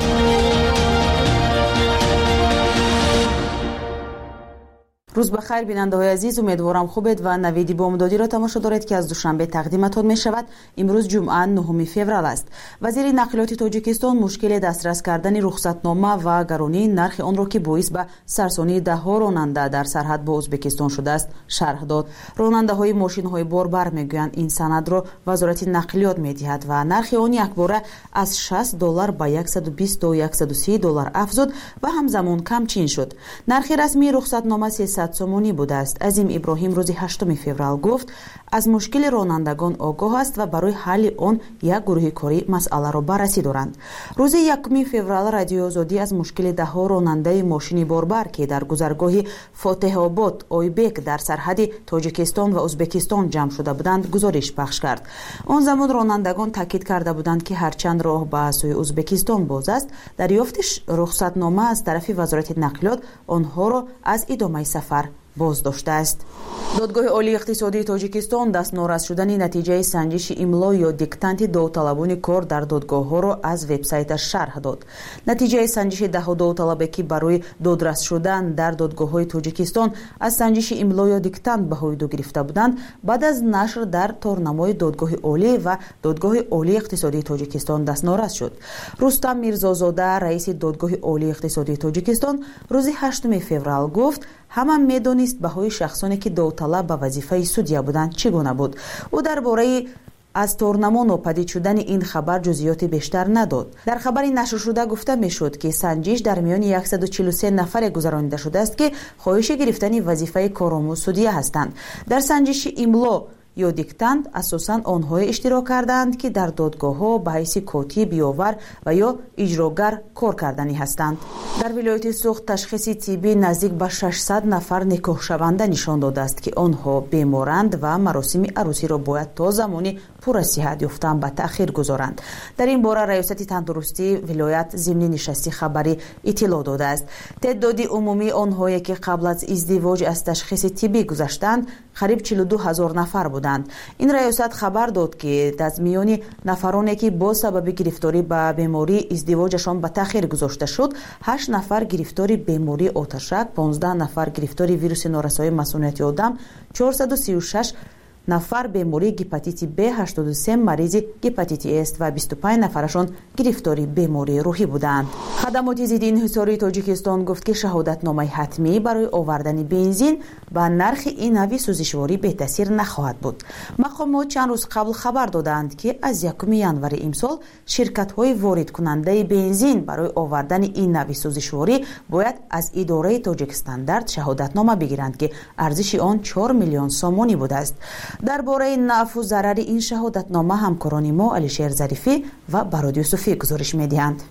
روز بخیر بیننده های عزیز، امیدوارم خوبید و نویدی بامدادی را تماشا دارید که از دوشنبه تقدیمتان می شود. امروز جمعه نهم فوریه است. وزیر نقلیات تاجیکستان مشکل دسترس کردن رخصتنامه و گرانی نرخ آن را که باعث به سرسانی ده ها راننده در سرحد با ازبکستان شده است شرح داد. راننده های ماشین های باربر میگویند این سند را وزارت نقلیات می دهد و نرخ آن یک باره از شصت دلار به صد و بیست تا صد و سی دلار افزود و همزمان کمچین شد. نرخ رسمی رخصتنامه سیصد سومانی بوده است. عظیم ابراهیم روز هشتم فوریه گفت از مشکل رانندگان آگاه است و برای حل آن یک گروه کاری مسئله را بررسی دارند. روز یکم فوریه رادیو آزادی از مشکل ده ها راننده ماشین باربر که در گذرگاه فاتح آباد اویبک در سرحد تاجیکستان و ازبکستان جمع شده بودند گزارش پخش کرد. آن زمان رانندگان تاکید کرده بودند که هرچند راه به سوی ازبکستان باز است، دریافت رخصتنامه از طرف وزارت نقلیات آنها را از ادامه سفر باز داشته است. دادگاه عالی اقتصادی تاجیکستان دستنوراس شدن نتیجه سنجش املا یا دیکتانت داوطلبان کار در دادگاه ها را از وبسایتش شرح داد. نتیجه سنجش ده داوطلبه که برای دادرس شدن در دادگاه های تاجیکستان از سنجش املا یا دیکتانت بهای دو گرفته بودند، بعد از نشر در تورنمای دادگاه عالی و دادگاه عالی اقتصادی تاجیکستان دستنوراس شد. رستم میرزازاده رئیس دادگاه عالی اقتصادی تاجیکستان روز هشتم فوریه گفت همه میدونست بهای شخصانی که داوطلب به وظیفه سودیا بودند چگونه بود. او درباره از تورنما ناپدید شدن این خبر جزئیات بیشتر نداد. در خبر نشر شده گفته میشد که سنجش در میان صد و چهل و سه نفر گذرانیده شده است که خواهش گرفتن وظیفه کارآموز سودیا هستند. در سنجش املا یا دیکتانت اساساً آنها اشتراک کردند که در دادگاه‌ها به حیث کاتب، بیاور و یا اجراگر کار کردنی هستند. در ولایت سوخت تشخیص طبی نزدیک به ششصد نفر نکاح شونده نشان داده است که آنها بیمارند و مراسم عروسی را باید تا زمانی پر صحت یافتن به تأخیر گذارند. در این باره ریاست تندرستی ولایت ضمن نشستی خبری اطلاع داده است. تعداد عمومی آنهایی که قبل از ازدواج از تشخیص طبی گذشتند قریب چهل و دو هزار نفر بودند. این ریاست خبر داد که از میان نفرانی که با سبب گرفتاری به بیماری ازدواجشان به تأخیر گذاشته شد، هشت نفر گرفتاری بیماری آتشک، پانزده نفر گرفتاری ویروس نارسایی مسمومیت آدم، چهارصد و سی و شش نفر بیماری هپاتیت ب، هشتاد و سه مریض هپاتیت است و بیست و پنج نفرشان گرفتاری بیماری روحی بودند. خدمات ضد انحصاری تاجیکستان گفت که شهادتنامه حتمی برای آوردن بنزین با نرخ این نوع سوزشواری به تاثیر نخواهد بود. مقامات چند روز قبل خبر دادند که از یکم ژانویه امسال شرکت‌های وارد کننده بنزین برای آوردن این نوع سوزشواری باید از اداره تاجیک استاندارد شهادتنامه بگیرند که ارزش آن چهار میلیون سومانی بوده است. درباره نفع و ضرر این شهادتنامه همکاران ما علیشیر ظریفی و براد یوسفی گزارش می‌دهند.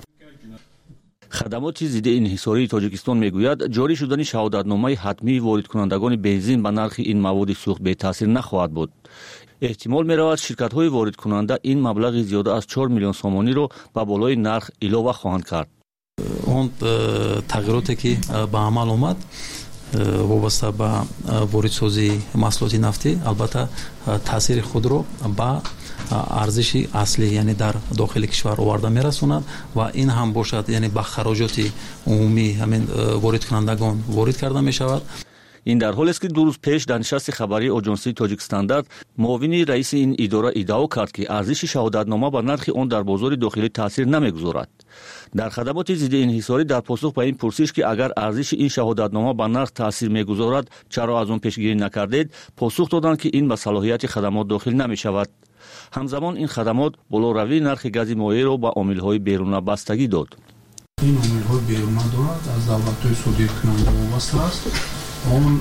خدمات ضد انحصاری تاجیکستان میگوید جاری شدن شهادتنامه حتمی وارد کنندگان بنزین به نرخ این مواد سوخت به تاثیر نخواهد بود. احتمال می‌رود شرکت‌های وارد کننده این مبلغ زیاده از چهار میلیون سومانی را به بالای نرخ علاوه خواهند کرد. اون تغییراتی که به عمل آمد وابسته به واردسازی محصولات نفتی البته تاثیر خود را به ارزش اصلی یعنی در داخل کشور آورده میرساند و این هم باشد یعنی به خراجات عمومی همین وارد کنندگان وارد کرده می شود. این در حالی است که دو روز پیش در نشست خبری آژانسی تاجیک استاندارد معاون رئیس این اداره ادعا کرد که ارزش شهادتنامه بر نرخ آن در بازار داخلی تاثیر نمیگذارد. در خدمات ضد انحصاری در پاسخ به این پرسش که اگر ارزش این شهادتنامه به نرخ تاثیر میگذارد چرا از آن پیشگیری نکردید، پاسخ دادند که این به صلاحیت خدمات داخل نمی شود. همزمان این خدمات بالاروی نرخ گاز مایع را به عامل‌های بیرون بستگی داد. این عامل‌های بیرون دارد از دولت‌های صادر کننده وابسته است. اون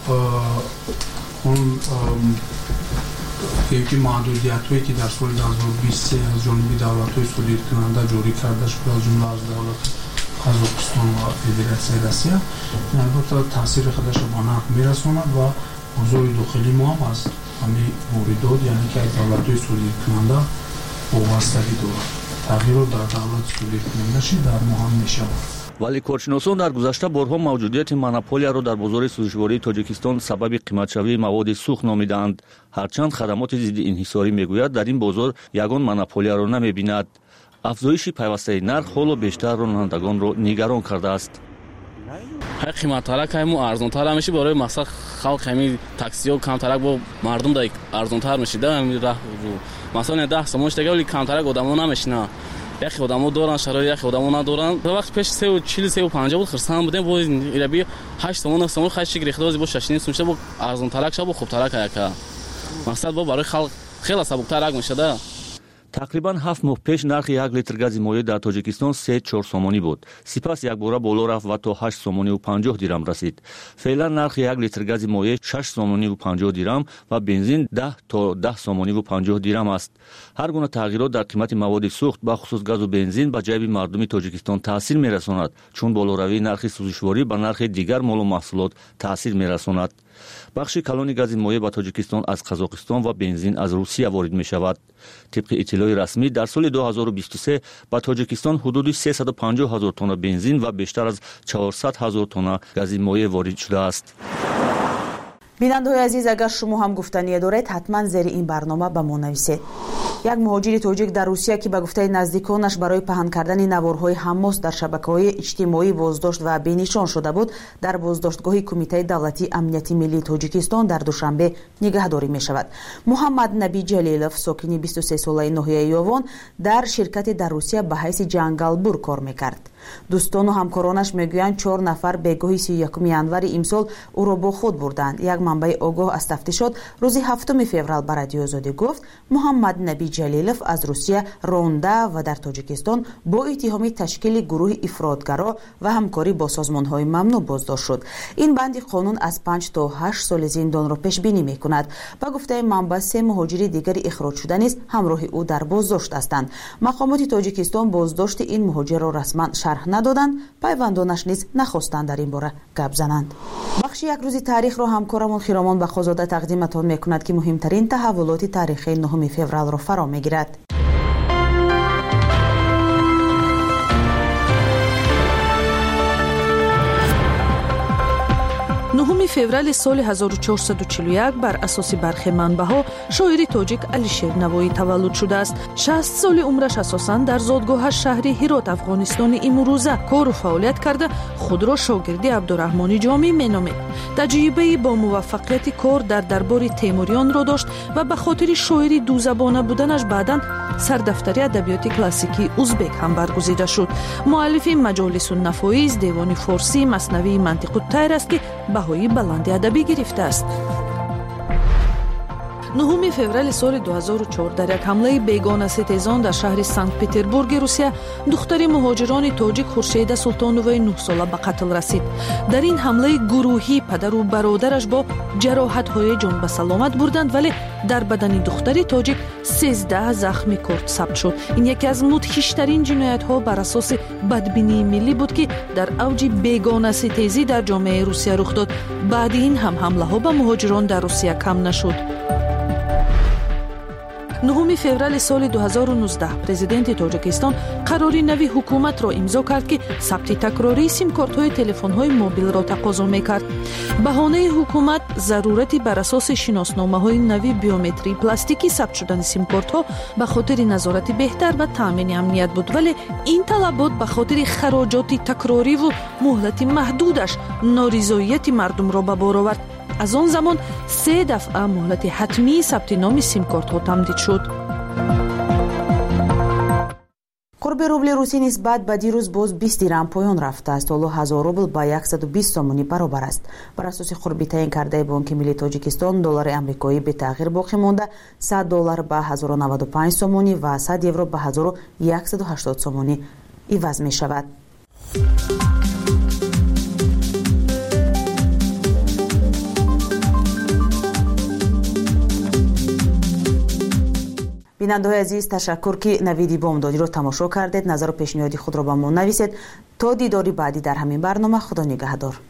اون یکی محدودیت‌هایی که در سال دو هزار و بیست و سه از جانب دولت‌های صادر کننده جاری کرده شد از جمله از دولت قزاقستان و فدراسیون روسیه البته تاثیر خودش به نرخ می‌رساند و بازار داخلی ما هم از همین واردات یعنی که دولت‌های صادر کننده وابستگی دارد. تغییرات در دولت صادر کننده شد در ما هم می‌شود. ولی کارشناسان در گذشته بارها موجودیت монополия را در بازار سوزشواری تاجیکستان سبب قیمتشوی مواد سوخت نامیدند. هرچند خدمات ضد انحصاری میگوید در این بازار یگان монополия را نمی‌بیند. افزایش پیوسته نرخ حالا بیشتر رانندگان را نگران کرده است. قیمت‌ها کم و ارزان‌تر میشه برای مثلا خلق همین تاکسی ها کمتر با مردم دای ارزان‌تر میشه. در راه مثلا ده سومش دیگه ولی کمتر آدم‌ها نمیشنه. یکی آدم‌ها دارن شرایط یکی آدم‌ها ندارن. در وقت پیش سه و چهل سه و پنجاه بود خرسان بودیم با ایربی هشت تومن سومن خشی گرفتازی با شش نیم سومش با ارزان‌تر شب و خوب‌تر که مثلا با برای خلق خیلی سبک‌تر میشه. تقریبا هفت ماه پیش نرخ یک لیتر گاز مایع در تاجیکستان سه چهار سومانی بود. سپس یک بار بالا رفت و تا هشت سومانی و پنجاه دیرم رسید. فعلا نرخ یک لیتر گاز مایع شش سومانی و پنجاه دیرم و بنزین ده تا ده سومانی و پنجاه دیرم است. هر گونه تغییرات در قیمت مواد سوخت به خصوص گاز و بنزین به جیب مردم تاجیکستان تاثیر می‌رساند، چون بالاروی نرخ سوزشواری به نرخ دیگر مال و محصولات تاثیر می‌رساند. بخش کلان گاز مایع به تاجیکستان از قزاقستان و بنزین از روسیه وارد می‌شود. طبق اطلاع رسمی در سال دو هزار و بیست و سه به تاجیکستان حدود سیصد و پنجاه هزار تن بنزین و بیشتر از چهارصد هزار تن گاز مایع وارد شده است. بیننده‌های عزیز، اگر شما هم گفتنی دارید حتما زیر این برنامه به ما نویسید. یک مهاجر تاجیک در روسیه که به گفته نزدیکانش برای پهن کردن نوارهای حماس در شبکه‌های اجتماعی بازداشت و بینشان شده بود، در بازداشتگاه کمیته دولتی امنیتی ملی تاجیکستان در دوشنبه نگهداری می شود. محمد نبی جلیلов ساکن بیست و سه ساله ناحیه یوان در شرکت در روسیه به حیث جنگالبور کار میکرد. دوستان و همکارانش میگویند چهار نفر به گاهی سی و یکم январ امسال او را با خود بردند. یک منبع آگاه از تفتیشات روز هفتم فوریه بر رادیو آزادی گفت محمد نبی جلیلов از روسیه رانده و در تاجیکستان با اتهام تشکیل گروه افراطگرا و همکاری با سازمان‌های ممنوع بازداشت شد. این بند قانون از پنج تا هشت سال زندان را پیش بینی می‌کند. با گفته منبع سه مهاجر دیگر اخراج شده نیز همراه او در بازداشت هستند. مقامات تاجیکستان بازداشت این مهاجر را رسما شرح ندادند، پیوندانش نیز نخواستند در این باره گپ زنند. بخش یک روز تاریخ را همکارمون خیرامان بخوزاده تقدیمتان میکند که مهمترین تحولات تاریخی نهم فوریه را فرا میگیرد. نهم فوریه سال هزار و چهارصد و چهل و یک بر اساس برخی منبع‌ها شاعر تاجیک علیشیر نوایی تولد شده است. شصت سال عمرش اساساً در زادگاه شهری هرات افغانستان امروزه کار و فعالیت کرده خود را شاگرد عبدالرحمن جامی مینامید. تجربه با موفقیت کار در دربار تیموریان را داشت و به خاطر شاعری دوزبانه بودنش بعداً سردفتری ادبیات کلاسیکی ازبک هم برگزیده شد. مؤلف مجالس النفایس، دیوان فارسی، مثنوی منطق الطیر است که بهای بلند ادبی گرفته است. نهم فوریه سال دو هزار و چهار در یک حمله بیگانه ستیزان در شهر سنت پتربورگ روسیه دختر مهاجران تاجیک خورشیده سلطانووی نه ساله به قتل رسید. در این حمله گروهی پدر و برادرش با جراحت‌های جان به سلامت بردند، ولی در بدن دختر تاجیک سیزده زخم کورد ثبت شد. این یکی از مدهش‌ترین جنایت‌ها بر اساس بدبینی ملی بود که در اوج بیگانه ستیزی در جامعه روسیه رخ داد. بعد این هم حمله‌ها به مهاجران در روسیه کم نشد. نهم فوریه سال دو هزار و نوزده پرزیدنت تاجیکستان قراری نوی حکومت را امضا کرد که ثبت تکراری سیم کارت‌های تلفن‌های موبیل را تقاضا می‌کرد. بهانه حکومت ضرورتی بر اساس شناسنامه‌های نوی بیومتری پلاستیکی ثبت شدن سیم کارت‌ها به خاطر نظارت بهتر و تامین امنیت بود، ولی این طلبات به خاطر خراجات تکراری و مهلت محدودش نارضایتی مردم را به بار آورد. از آن زمان سه دفعه مهلت حتمی ثبت نام سیم کارت ها تمدید شد. قرب روبل روسی نسبت به دیروز باز بیست درم پایین رفته است. حالا هزار روبل با صد و بیست سومونی برابر است. بر اساس قربی تعیین کرده بانک ملی تاجیکستان دلار آمریکایی به تغییر باقی مانده صد دلار به هزار و نود و پنج سومونی و صد یورو به هزار و صد و هشتاد سومونی عوض می شود. بیننده‌های عزیز، تشکر که نویدی بامدادی رو تماشا کردید. نظر و پیشنهادی خود را به ما نویسید. تا دیداری بعدی در همین برنامه، خدا نگهدار.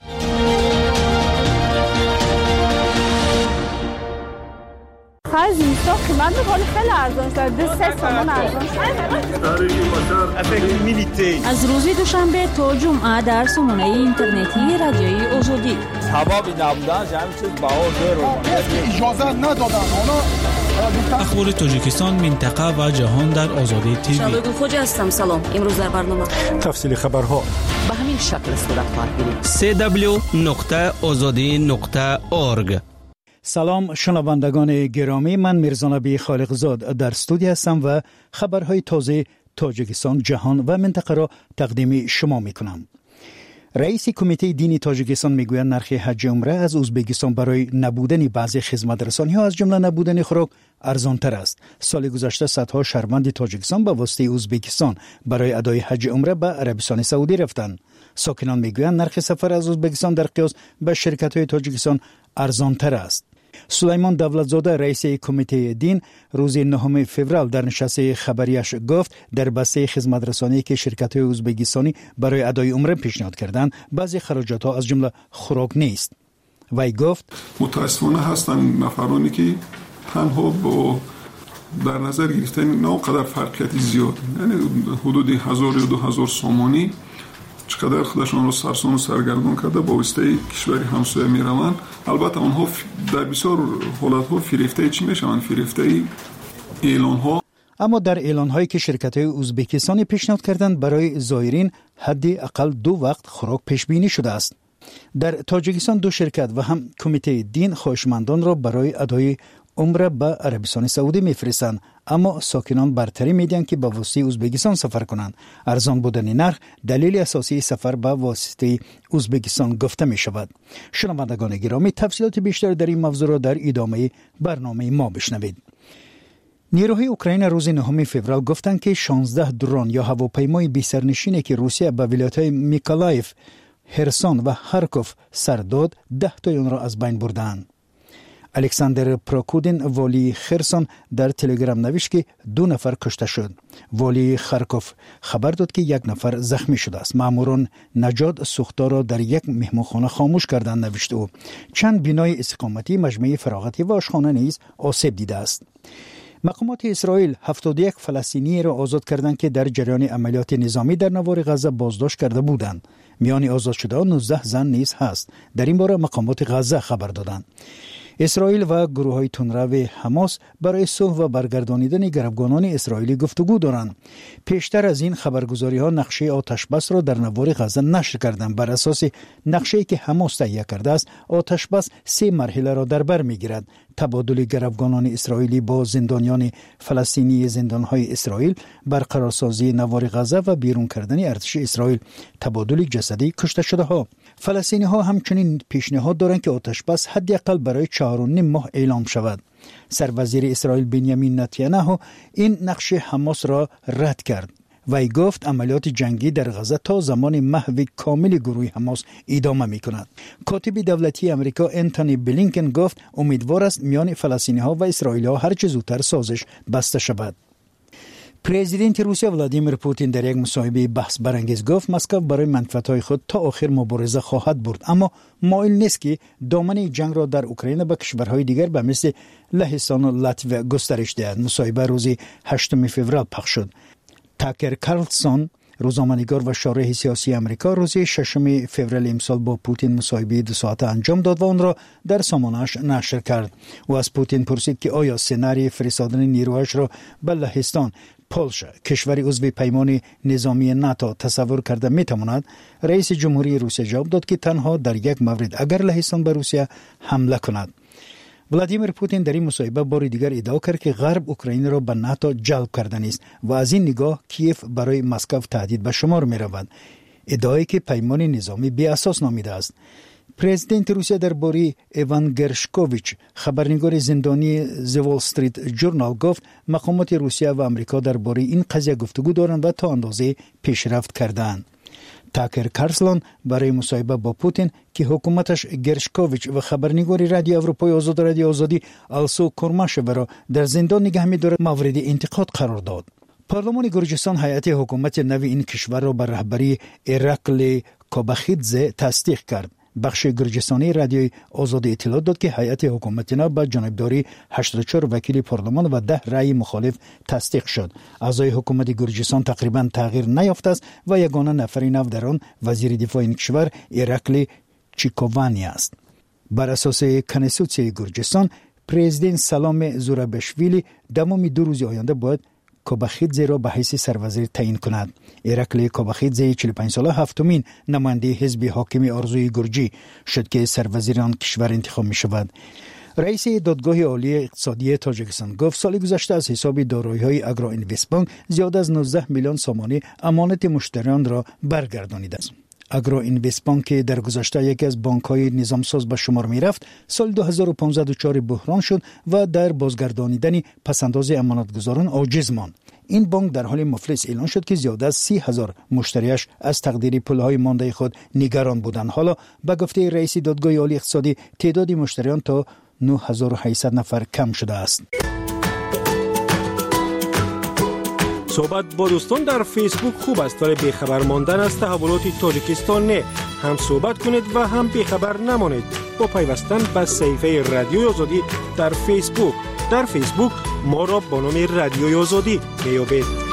خیلی اینستا قیمت بخوری خیلی ارزان شد. دو سه سومن ارزان شد. از روز دوشنبه تا جمعه در سامانه اینترنتی رادیوی آزادی. سببی نبودنش همین چیز بها زیرو اجازه ندادن. اخبار تاجیکستان، منطقه و جهان در آزادی تیوی. شادو خوجا هستم. سلام. امروز در برنامه تفصیل خبرها به همین شکل صورت خواهد گرفت. سی دبلیو نقطه آزادی نقطه اورگ. سلام شنوندگان گرامی، من میرزانبی خالقزاد در استودیو هستم و خبرهای تازه تاجیکستان، جهان و منطقه را تقدیم شما میکنم. رئیس کمیته دینی تاجیکستان میگوید نرخ حج عمره از ازبکستان برای نبودن بعضی خدمت‌رسانی‌ها از جمله نبودن خوراک ارزان‌تر است. سال گذشته صدها شهروند تاجیکستان به واسطه ازبکستان برای ادای حج عمره به عربستان سعودی رفتند. ساکنان میگویند نرخ سفر از ازبکستان در قیاس به شرکت‌های تاجیکستان ارزان‌تر است. سلیمان دولتزاده رئیس کمیته دین روز نهم فوریه در نشست خبریش گفت در بسته خدمت رسانی که شرکت‌های ازبکستانی برای ادای عمره پیشنهاد کردند بعضی خراجات‌ها از جمله خوراک نیست. وی گفت متاسفانه هستند نفرانی که تنها با در نظر گرفتن نه قدر فرقیتی زیاد، یعنی حدود هزار یا دو هزار سومانی چقدر خودشان را سرسون و سرگردان کرده با واسطه کشوری همسایه میروند. البته آنها در بسیار حالتها فریفته چی میشوند؟ فریفته اعلان ها. اما در اعلان هایی که شرکت های ازبکستانی پیشنهاد کردند برای زائرین حدی اقل دو وقت خوراک پیش بینی شده است. در تاجیکستان دو شرکت و هم کمیته دین خواهشمندان را برای ادای عمره به عربستان سعودی میفرستند، اما ساکنان برتری میدن که به واسطه ازبکستان سفر کنند. ارزان بودن نرخ دلیل اساسی سفر به واسطه ازبکستان گفته می شود. شنوندگان گرامی، تفصیلات بیشتر در این موضوع را در ادامه برنامه ما بشنوید. نیروهای اوکراین روز نهم فوریه گفتند که شانزده درون یا هواپیمای بی سرنشینی که روسیه به ولایت‌های میکولایف، هرسون و خارکوف سر داد، ده تا آن را از بین بردند. الکساندر پروکودین والی خرسون در تلگرام نوشت که دو نفر کشته شد. والی خارکوف خبر داد که یک نفر زخمی شده است. ماموران نجات سوخته را در یک مهمانخانه خاموش کردند، نوشت او. چند بنای استقامتی، مجمع فراغتی و آشخانه نیز آسیب دیده است. مقامات اسرائیل هفتاد و یک فلسطینی را آزاد کردند که در جریان عملیات نظامی در نوار غزه بازداشت کرده بودند. میان آزاد شده نوزده زن نیز هست. در این باره مقامات غزه خبر دادند. اسرائیل و گروه‌های تندرو حماس برای صلح و برگردانیدن گروگانان اسرائیلی گفتگو دارند. پیشتر از این خبرگزاری‌ها نقشه آتشبس را در نوار غزه نشر کردند. بر اساس نقشه‌ای که حماس تهیه کرده است، آتشبس سه مرحله را در بر می‌گیرد: تبادل گروگانان اسرائیلی با زندانیان فلسطینی زندان‌های اسرائیل، برقرارسازی نوار غزه و بیرون کردن ارتش اسرائیل، تبادل جسدی کشته شده‌ها. فلسطینی‌ها همچنین پیشنهاد دارند که آتشبس حداقل برای چهار و نیم ماه اعلام شود. سروزیر اسرائیل بنیامین نتانیاهو این نقشه حماس را رد کرد. وی گفت عملیات جنگی در غزه تا زمان محو کامل گروه حماس ادامه می‌کند. کاتب دولتی آمریکا انتونی بلینکن گفت امیدوار است میان فلسطینی‌ها و اسرائیلی‌ها هر چه زودتر سازش بسته شود. پرزیدنت روسیه ولادیمیر پوتین در یک مصاحبه بحث برانگیز گفت مسکو برای منفعت‌های خود تا آخر مبارزه خواهد برد، اما مایل نیست که دامنه جنگ را در اوکراین به کشورهای دیگر به مثل لهستان و لاتویا گسترش دهد. مصاحبه روز هشتم فوریه پخش شد. تاکر کارلسون، روزنامه‌نگار و شارح سیاسی آمریکا، روز ششم فوریه امسال با پوتین مصاحبه دو ساعته انجام داد و آن را در سامانه‌اش نشر کرد. و از پوتین پرسید که آیا سناریوی فرستادن نیروهاش را به لهستان، پولش، کشور عضو پیمان نظامی ناتو تصور کرده میتواند؟ رئیس جمهوری روسیه جواب داد که تنها در یک مورد، اگر لهستان به روسیه حمله کند. ولادیمیر پوتین در این مصاحبه بار دیگر ادعا کرد که غرب اوکراین را به ناتو جلب کردن است و از این نگاه کیف برای مسکو تهدید به شمار می رود. ادعایی که پیمان نظامی بی اساس نامیده است. پرزیدنت روسیه درباره ایوان گرشکوویچ خبرنگار زندانی ز وال استریت جورنال گفت مقامات روسیه و آمریکا درباره این قضیه گفتگو دارند و تا اندازه پیشرفت کردند. تاکر کارلسن برای مصاحبه با پوتین که حکومتش گرشکوویچ و خبرنگار رادیو اروپای آزاد رادیو آزادی آلسو کورماشو را در زندان نگه می‌دارد مورد انتقاد قرار داد. پارلمان گرجستان هیئت حکومت نو این کشور را بر رهبری ایراکلی کوباخیدزه تصدیق کرد. بخش گرجستانی رادیوی آزادی اطلاع داد که هیئت حکومت نو با جانبداری هشتاد و چهار وکیل پارلمان و ده رأی مخالف تصدیق شد. اعضای حکومت گرجستان تقریبا تغییر نیافته است و یگانه نفر نو در آن وزیر دفاع این کشور ایراکلی چیکووانی است. بر اساس کنستیتوسیون گرجستان پرزیدنت سلام زورابشویلی دمام دو روز آینده باید کوباخیدزه را به حیث سروزیر تعیین کند. ایراکلی کوباخیدزه چهل و پنج ساله هفتمین نماینده حزب حاکم آرزوی گرجی شد که سروزیر آن کشور انتخاب می شود. رئیس دادگاه عالی اقتصادی تاجیکستان گفت سال گذشته از حساب دارایی‌های اگرو اینوست بانک زیاد از نوزده میلیون سامانه امانت مشتریان را برگردانیده است. اگرو اینوست بانک در گذشته یکی از بانک‌های نظام ساز به شمار می‌رفت، سال دو هزار و پانزده دچار بحران شد و در بازگردانیدن پس‌انداز امانتگزاران عاجز ماند. این بانک در حال مفلس اعلان شد که زیاده از سی هزار مشتریش از تقدیر پولهای مانده خود نگران بودند. حالا به گفته رئیس دادگاه عالی اقتصادی تعداد مشتریان تا نه هزار و هشتصد نفر کم شده است. صحبت با دوستان در فیسبوک خوب است ولی بیخبر ماندن از تحولات تاجیکستان نه. هم صحبت کنید و هم بیخبر نمانید با پیوستن به صفحه رادیوی آزادی در فیسبوک. در فیسبوک ما را با نام رادیوی آزادی میابید.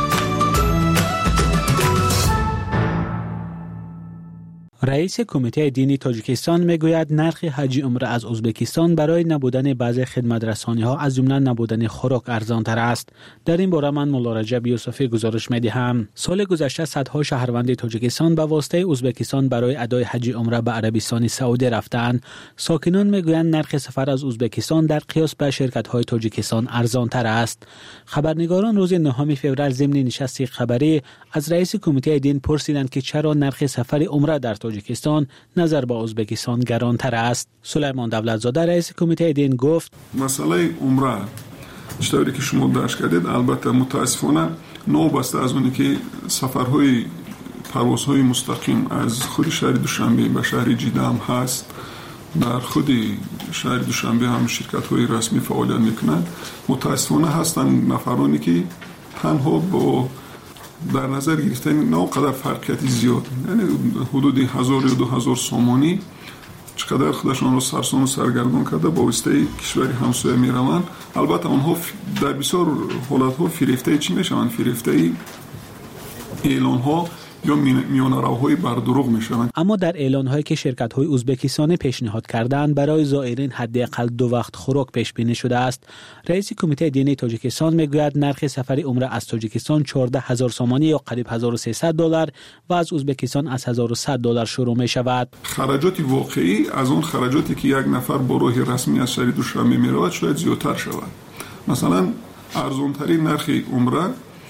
رئیس کمیته دینی تاجیکستان میگوید نرخ حج عمره از ازبکستان برای نبودن بعضی خدمت‌رسانی‌ها از جمله نبودن خوراک ارزان‌تر است. در این باره من مولا رجب یوسفی گزارش می‌دهم. سال گذشته صدها شهروند تاجیکستان به واسطه ازبکستان برای ادای حج عمره به عربستان سعودی رفتند. ساکنان میگویند نرخ سفر از ازبکستان در قیاس به شرکت‌های تاجیکستان ارزان‌تر است. خبرنگاران روز نهم فوریه ضمن نشست خبری از رئیس کمیته دین پرسیدند که چرا نرخ سفر عمره در تاجیکستان نظر با ازبکستان گرانتر است. سلیمان دولتزاده رئیس کمیته دین گفت مسئله عمره چطوری که شما درش کردید البته متاسفانه نوبسته از اونی که سفرهای پروازهای مستقیم از خود شهر دوشنبه به شهر جیده هم هست. در خود شهر دوشنبه هم شرکت های رسمی فعالیت میکنند. متاسفانه هستند نفرانی که تنها با در نظر گرفتن نه قدر فرقیتی زیاد، یعنی حدود هزار یا دو هزار سامانی چقدر خودشان را سرسان و سرگردان کرده با واسطه کشوری همسایه می روند. البته آنها در بسیار حالتها فریفته چی می شوند؟ فریفته اعلان ها یا میانه‌روهای بر دروغ میشوند. اما در اعلان‌هایی که شرکت‌های ازبکستانی پیشنهاد کردند برای زائرین حداقل دو وقت خوراک پیش بینی شده است. رئیس کمیته دینی تاجیکستان میگوید نرخ سفر عمره از تاجیکستان چهارده هزار سامانی یا قریب هزار و سیصد دلار و از ازبکستان از هزار و صد دلار شروع می شود. خراجات واقعی از اون خراجاتی که یک نفر با راه رسمی از شهر دوشنبه میرود شاید زیادتر شود. مثلا ارزان‌ترین نرخ عمره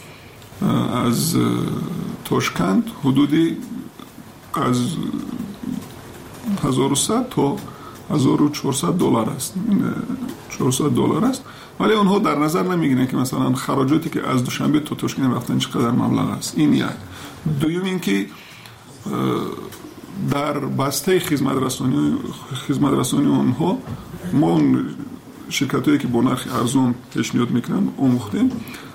از تاشکند حدودی از هزار و صد تا هزار و چهارصد دلار است. چهارصد دلار است. ولی اونها در نظر نمیگیرن که مثلا خراجاتی که از دوشنبه تا تاشکند رفتن چقدر مبلغ است. این یک. دوم اینکه در بسته خدمت رسانی خدمت رسانی اونها ما اون شرکتایی که با نرخ ارزان پیشنهاد میکنن آموختیم.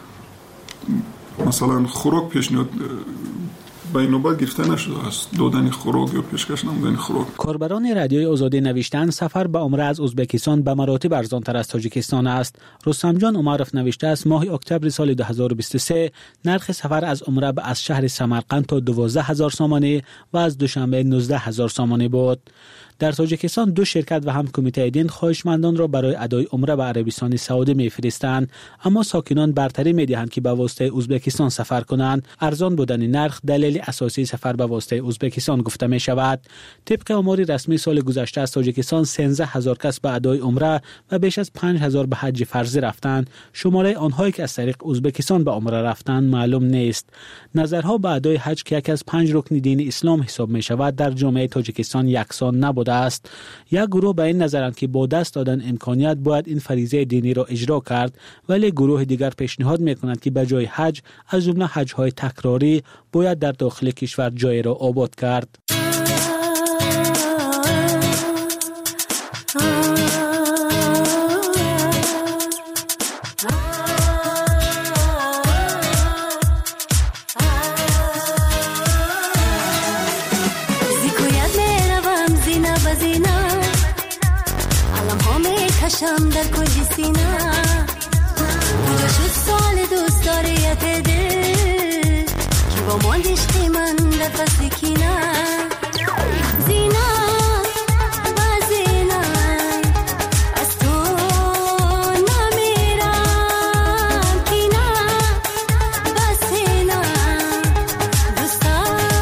مثلا خوراک پیشنهاد به این نوبت گرفته نشده است، دادن خوراک یا پیشکش نمودن خوراک. کاربران رادیوی آزادی نوشتن سفر به عمره از ازبکستان به مراتب ارزان‌تر از تاجیکستان است. رستم جان عمرف نوشته است ماه اکتبر سال دو هزار و بیست و سه نرخ سفر از عمره به از شهر سمرقند تا دوازده هزار سامانه و از دوشنبه نوزده هزار سامانه بود. در تاجیکستان دو شرکت و هم کمیته دین خواهشمندان را برای ادای عمره به عربستان سعودی می‌فرستند، اما ساکنان برتری می‌دهند که به واسطه ازبکستان سفر کنند. ارزان بودن نرخ دلیل اساسی سفر به واسطه ازبکستان گفته می شود. طبق آمار رسمی سال گذشته از تاجیکستان سیزده هزار کس به ادای عمره و بیش از پنج هزار به حج فرضی رفتند. شماره آنهایی که از طریق ازبکستان به عمره رفتند معلوم نیست. نظرها به ادای حج که یکی از پنج رکن دین اسلام حساب می شود در جامعه تاجیکستان یکسان نبوده است. یک گروه به این نظرند که با دست دادن امکانیت باید این فریضه دینی را اجرا کرد، ولی گروه دیگر پیشنهاد می کنند که به جای حج از جمله حج های تکراری باید در داخل کشور جای را آباد کرد. شم در کل سینا کجا شد سال دوست داریت دل که با ماندش من در فصل کینا زینا با زینا از تو نمیرم کینا با سینا دوستا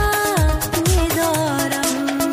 میدارم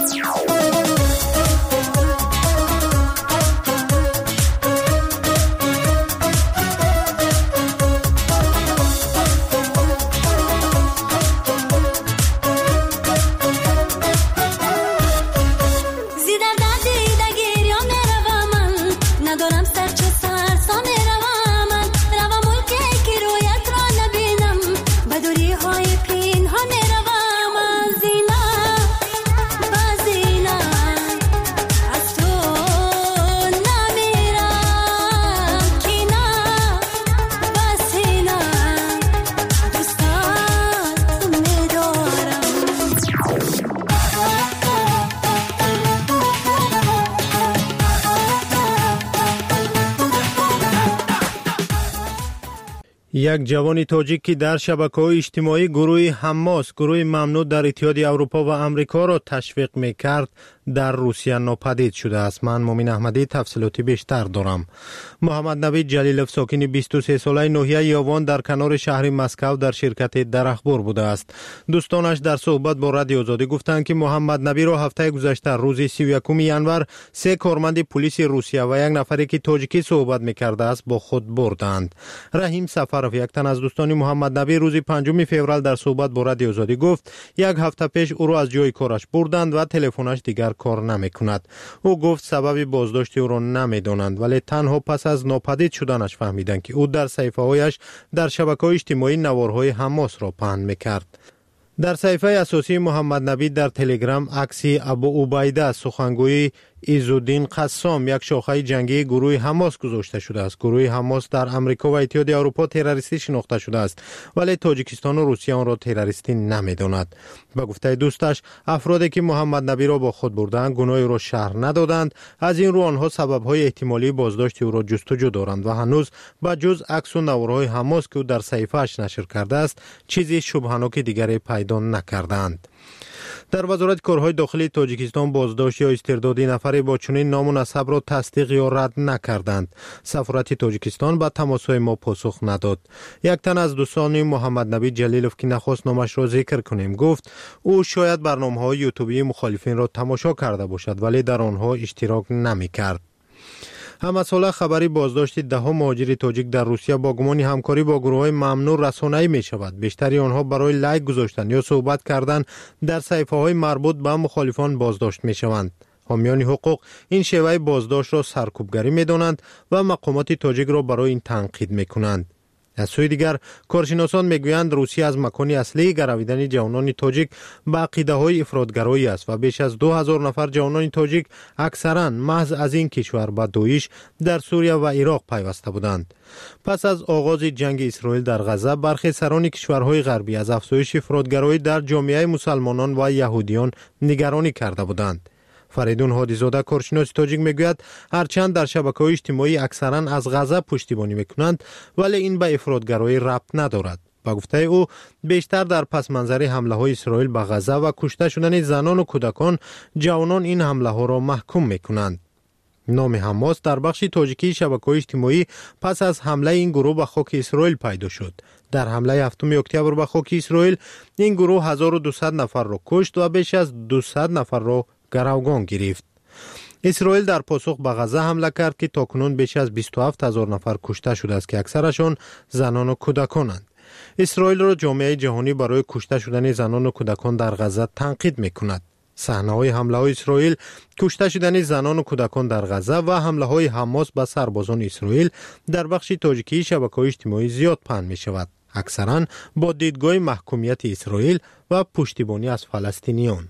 یک جوان تاجیک که در شبکه‌های اجتماعی گروه حماس، گروه ممنوع در اتحاد اروپا و امریکا را تشویق می‌کرد، در روسیه ناپدید شده است. من مومن احمدی تفصیلاتی بیشتر دارم. محمد نوید جلیلوف ساکن بیست و سه ساله ناحیه یاوان در کنار شهر مسکو در شرکت درختبر بوده است. دوستانش در صحبت با رادیو آزادی گفتند که محمد نبی را هفته گذشته روز سی و یکم ینور سه کارمند پلیس روسیه و یک نفری که تاجیکی صحبت می‌کرده است با خود بردند. رحیم سفرов یک تن از دوستان محمد نبی روز پنجم فوریه در صحبت با رادیو آزادی گفت یک هفته پیش او را از جای کارش بردند و تلفنش دیگر کار نمی کند. او گفت سبب بازداشت او را نمی دانند، ولی تنها پس از ناپدید شدنش فهمیدند که او در صفحه هایش در شبکه‌های اجتماعی نوارهای حماس را پهن می کرد. در صفحه اساسی محمد نبی در تلگرام عکسی ابو عبیده سخنگوی عزالدین قسام یک شاخه جنگی گروه حماس گذاشته شده است. گروه حماس در امریکا و اتحاد اروپا تروریستی شناخته شده است، ولی تاجیکستان و روسیه آن را تروریستی نمی‌داند. به گفته دوستش افرادی که محمد نبی را با خود بردند گناهی را شرح ندادند، از این رو آنها سبب‌های احتمالی بازداشت او را جستجو دارند و هنوز با جز عکس و نوارهای حماس که او در صفحه‌اش نشر کرده است چیزی شبهه‌ناک دیگری پیدا نکردند. در وزارت کارهای داخلی تاجیکستان بازداشت یا استردادی نفری با چنین نام و نسب را تصدیق یا رد نکردند. سفارت تاجیکستان به تماس‌های ما پاسخ نداد. یک تن از دوستان محمد نبی جلیلوف که نخواست نامش را ذکر کنیم گفت او شاید برنامه‌های یوتیوبی مخالفین را تماشا کرده باشد ولی در آنها اشتراک نمی‌کرد. همساله خبری بازداشت ده ها مهاجر تاجیک در روسیه با گمان همکاری با گروه‌های ممنوع رسانه‌ای می شود. بیشتری آنها برای لایک گذاشتن یا صحبت کردن در صفحه‌های مربوط به مخالفان بازداشت می شوند. حامیان حقوق این شیوه بازداشت را سرکوبگری می دانند و مقامات تاجیک را برای این تنقید می کنند. از سوی دیگر کارشناسان میگویند روسیه از مکان اصلی گرویدن جوانان تاجیک به عقیده‌های افراطگرایی است و بیش از دو هزار نفر جوانان تاجیک اکثرا محض از این کشور به داعش در سوریه و عراق پیوسته بودند. پس از آغاز جنگ اسرائیل در غزه برخی سران کشورهای غربی از افزایش افراطگرایی در جامعه مسلمانان و یهودیان نگرانی کرده بودند. فریدون هادیزاده کارشناس تاجیک میگوید هرچند در شبکه‌های اجتماعی اکثرا از غزه پشتیبانی میکنند ولی این به افراطگرایی ربط ندارد. با گفته او بیشتر در پس منظر حمله های اسرائیل به غزه و کشته شدن زنان و کودکان جوانان این حمله ها را محکوم میکنند. نام حماس در بخش تاجیکی شبکه‌های اجتماعی پس از حمله این گروه به خاک اسرائیل پیدا شد. در حمله هفتم اکتبر به خاک اسرائیل این گروه هزار و دویست نفر را کشت و بیش از دویست نفر را گروگان گرفت. اسرائیل در پاسخ به غزه حمله کرد که تاکنون بیش از بیست و هفت هزار نفر کشته شده است که اکثرشان زنان و کودکانند. اسرائیل را جامعه جهانی برای کشته شدن زنان و کودکان در غزه تنقید می‌کند. صحنه‌های حمله‌های اسرائیل، کشته شدن زنان و کودکان در غزه و حمله‌های حماس به سربازان اسرائیل در بخش تاجیکی شبکه‌های اجتماعی زیاد پهن می‌شود. اکثراً با دیدگاه محکومیت اسرائیل و پشتیبانی از فلسطینیان.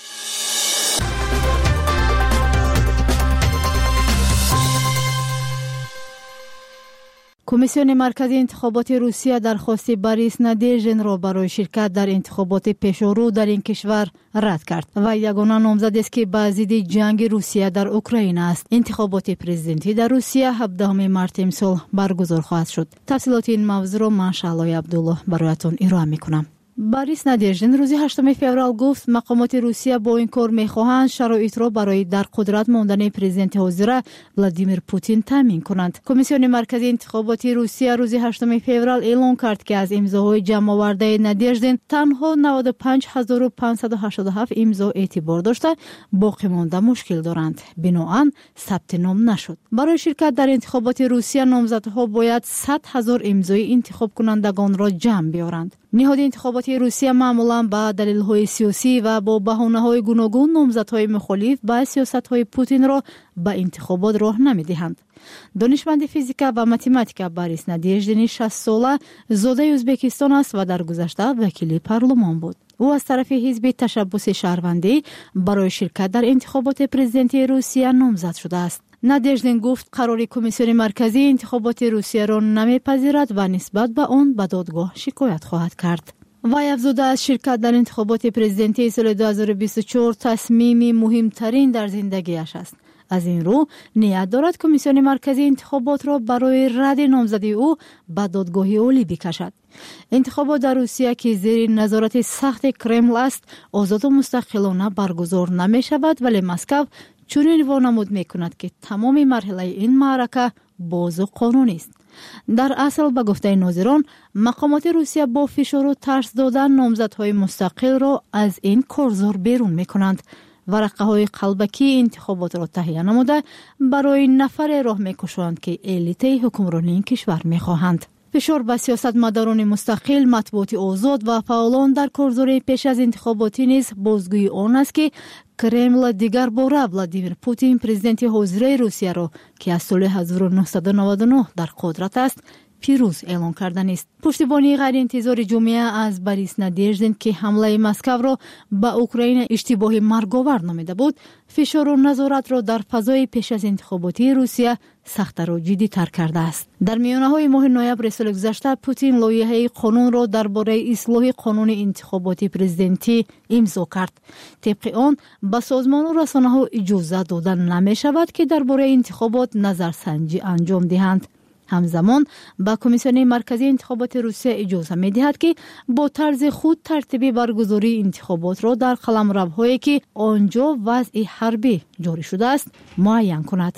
کمیسیون مرکزی انتخابات روسیه درخواست بوریس نادژدین را برای شرکت در انتخابات پیشرو در این کشور رد کرد و یگانه نامزد است که به ضد جنگ روسیه در اوکراین است. انتخابات پرزیدنتی در روسیه هفدهم مارس امسال برگزار خواهد شد. تفصیلات این موضوع را من شعلای عبدالله برایتان ارائه میکنم. بوریس نادژدین روز هشتم فوریه گفت مقامات روسیه با این کار میخواهند شرایط را برای در قدرت ماندن پرزیدنت حاضر ولادیمیر پوتین تامین کنند. کمیسیون مرکزی انتخابات روسیه روز هشتم فوریه اعلام کرد که از امضاهای جمع آورده نادژدین تنها نود و پنج هزار و پانصد و هشتاد و هفت امضا اعتبار داشته، باقی مانده مشکل دارند. بنابراین ثبت نام نشد. برای شرکت در انتخابات روسیه نامزدها باید صد هزار امضای انتخاب کنندگان را جمع بیاورند. نهاد انتخابات روسیه معمولا با دلایل سیاسی و با بهانه‌های گوناگون نامزدهای مخالف با سیاست‌های پوتین را به انتخابات راه نمی‌دهند. دانشمند فیزیک و متماتیک بوریس نادژدین شصت ساله زاده ازبکستان است و در گذشته وکیل پارلمان بود. او از طرف حزب تشبث شهروندی برای شرکت در انتخابات پرزیدنتی روسیه نامزد شده است. نادژدین گفت قرار کمیسیون مرکزی انتخابات روسیه را نمیپذیرد و نسبت به آن به دادگاه شکایت خواهد کرد. وی افزوده از شرکت در انتخابات پرزیدنتی سال دو هزار و بیست و چهار تصمیم مهمترین در زندگیش است. از این رو نیت دارد کمیسیون مرکزی انتخابات را برای رد نامزدی او به دادگاه عالی بکشد. انتخابات در روسیه که زیر نظارت سخت کرمل است آزاد و مستقلانه برگزار نمی شود، ولی مسکو چنین وانمود می کند که تمام مرحله این معرکه باز و قانونی است. در اصل به گفته ناظران مقامات روسیه با فشار و ترس دادن نامزدهای مستقل را از این کارزار بیرون می کنند. ورقه های قلبکی انتخابات را تهیه نموده برای نفر راه می کشند که الیت حکمرانی این کشور می خواهند. فشار به سیاستمداران مستقل، مطبوعات آزاد و فعالان در کارزار پیش از انتخاباتی نیز بازگویی آن است که کرمل دیگر باره ولادیمیر پوتین پرزیدنت حاضر روسیه را که از سال هزار و نهصد و نود و نه در قدرت است پیروز اعلام کردن است. پشتیبانی غیر انتظار جمعه از بوریس نادژدین که حمله مسکو را به اوکراین اشتباه مرگاور نامیده بود، فشار و نظارت را در فضای پیش از انتخاباتی روسیه سخت‌تر و جدی‌تر کرده است. در میانه‌های ماه نوامبر سال گذشته پوتین لایحه قانون را درباره اصلاح قانون انتخاباتی پرزیدنتی امضا کرد. طبق آن به سازمان و رسانه‌ها اجازه داده نمی‌شود که درباره انتخابات نظرسنجی انجام دهند. همزمان با کمیسیون مرکزی انتخابات روسیه اجازه می‌دهد که با طرز خود ترتیب برگزاری انتخابات را در قلمروهایی که آنجا وضع حربی جاری شده است معین کند.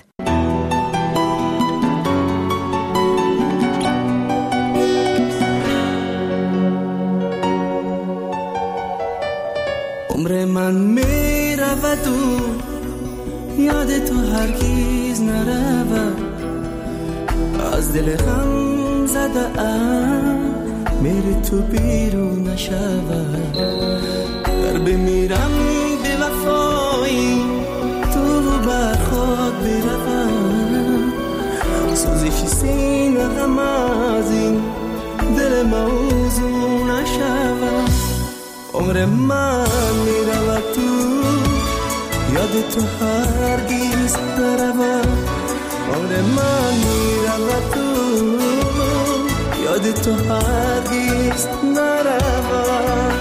عمر من میرود و یاد تو هرگز نرود، از دل غم زده ام میری تو بیرون نشود. در بمیرم به وفایی تو بر خود بروم، سوزش سینه غم از این دل موضوع نشود. عمر من میرود تو یاد تو هرگز نرود. عمر من میرود تو یاد تو هرگز نرود.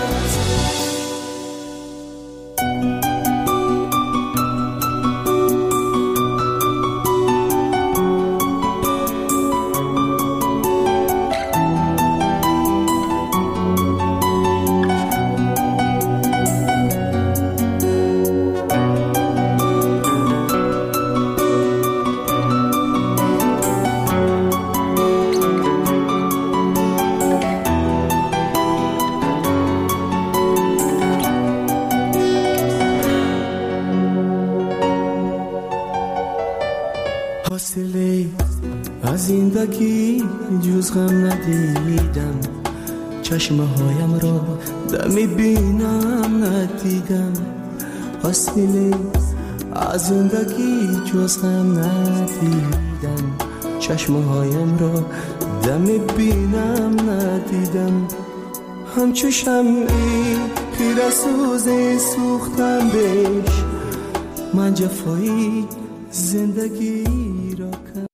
زندگی جز غم ندیدم، چشمه هایم را دمی بینم ندیدم. حاصل از زندگی جز غم ندیدم، چشمه هایم را دمی بینم ندیدم. همچو شمعی خیره سوزه سوختم بهش، من جفایی زندگی را کردم.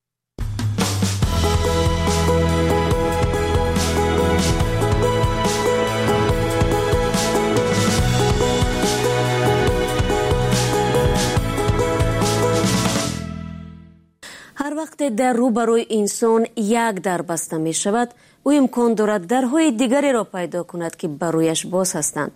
هر وقت در رو برای انسان یک در بسته می شود، او امکان دارد درهای دیگری را پیدا کند که برایش باز هستند.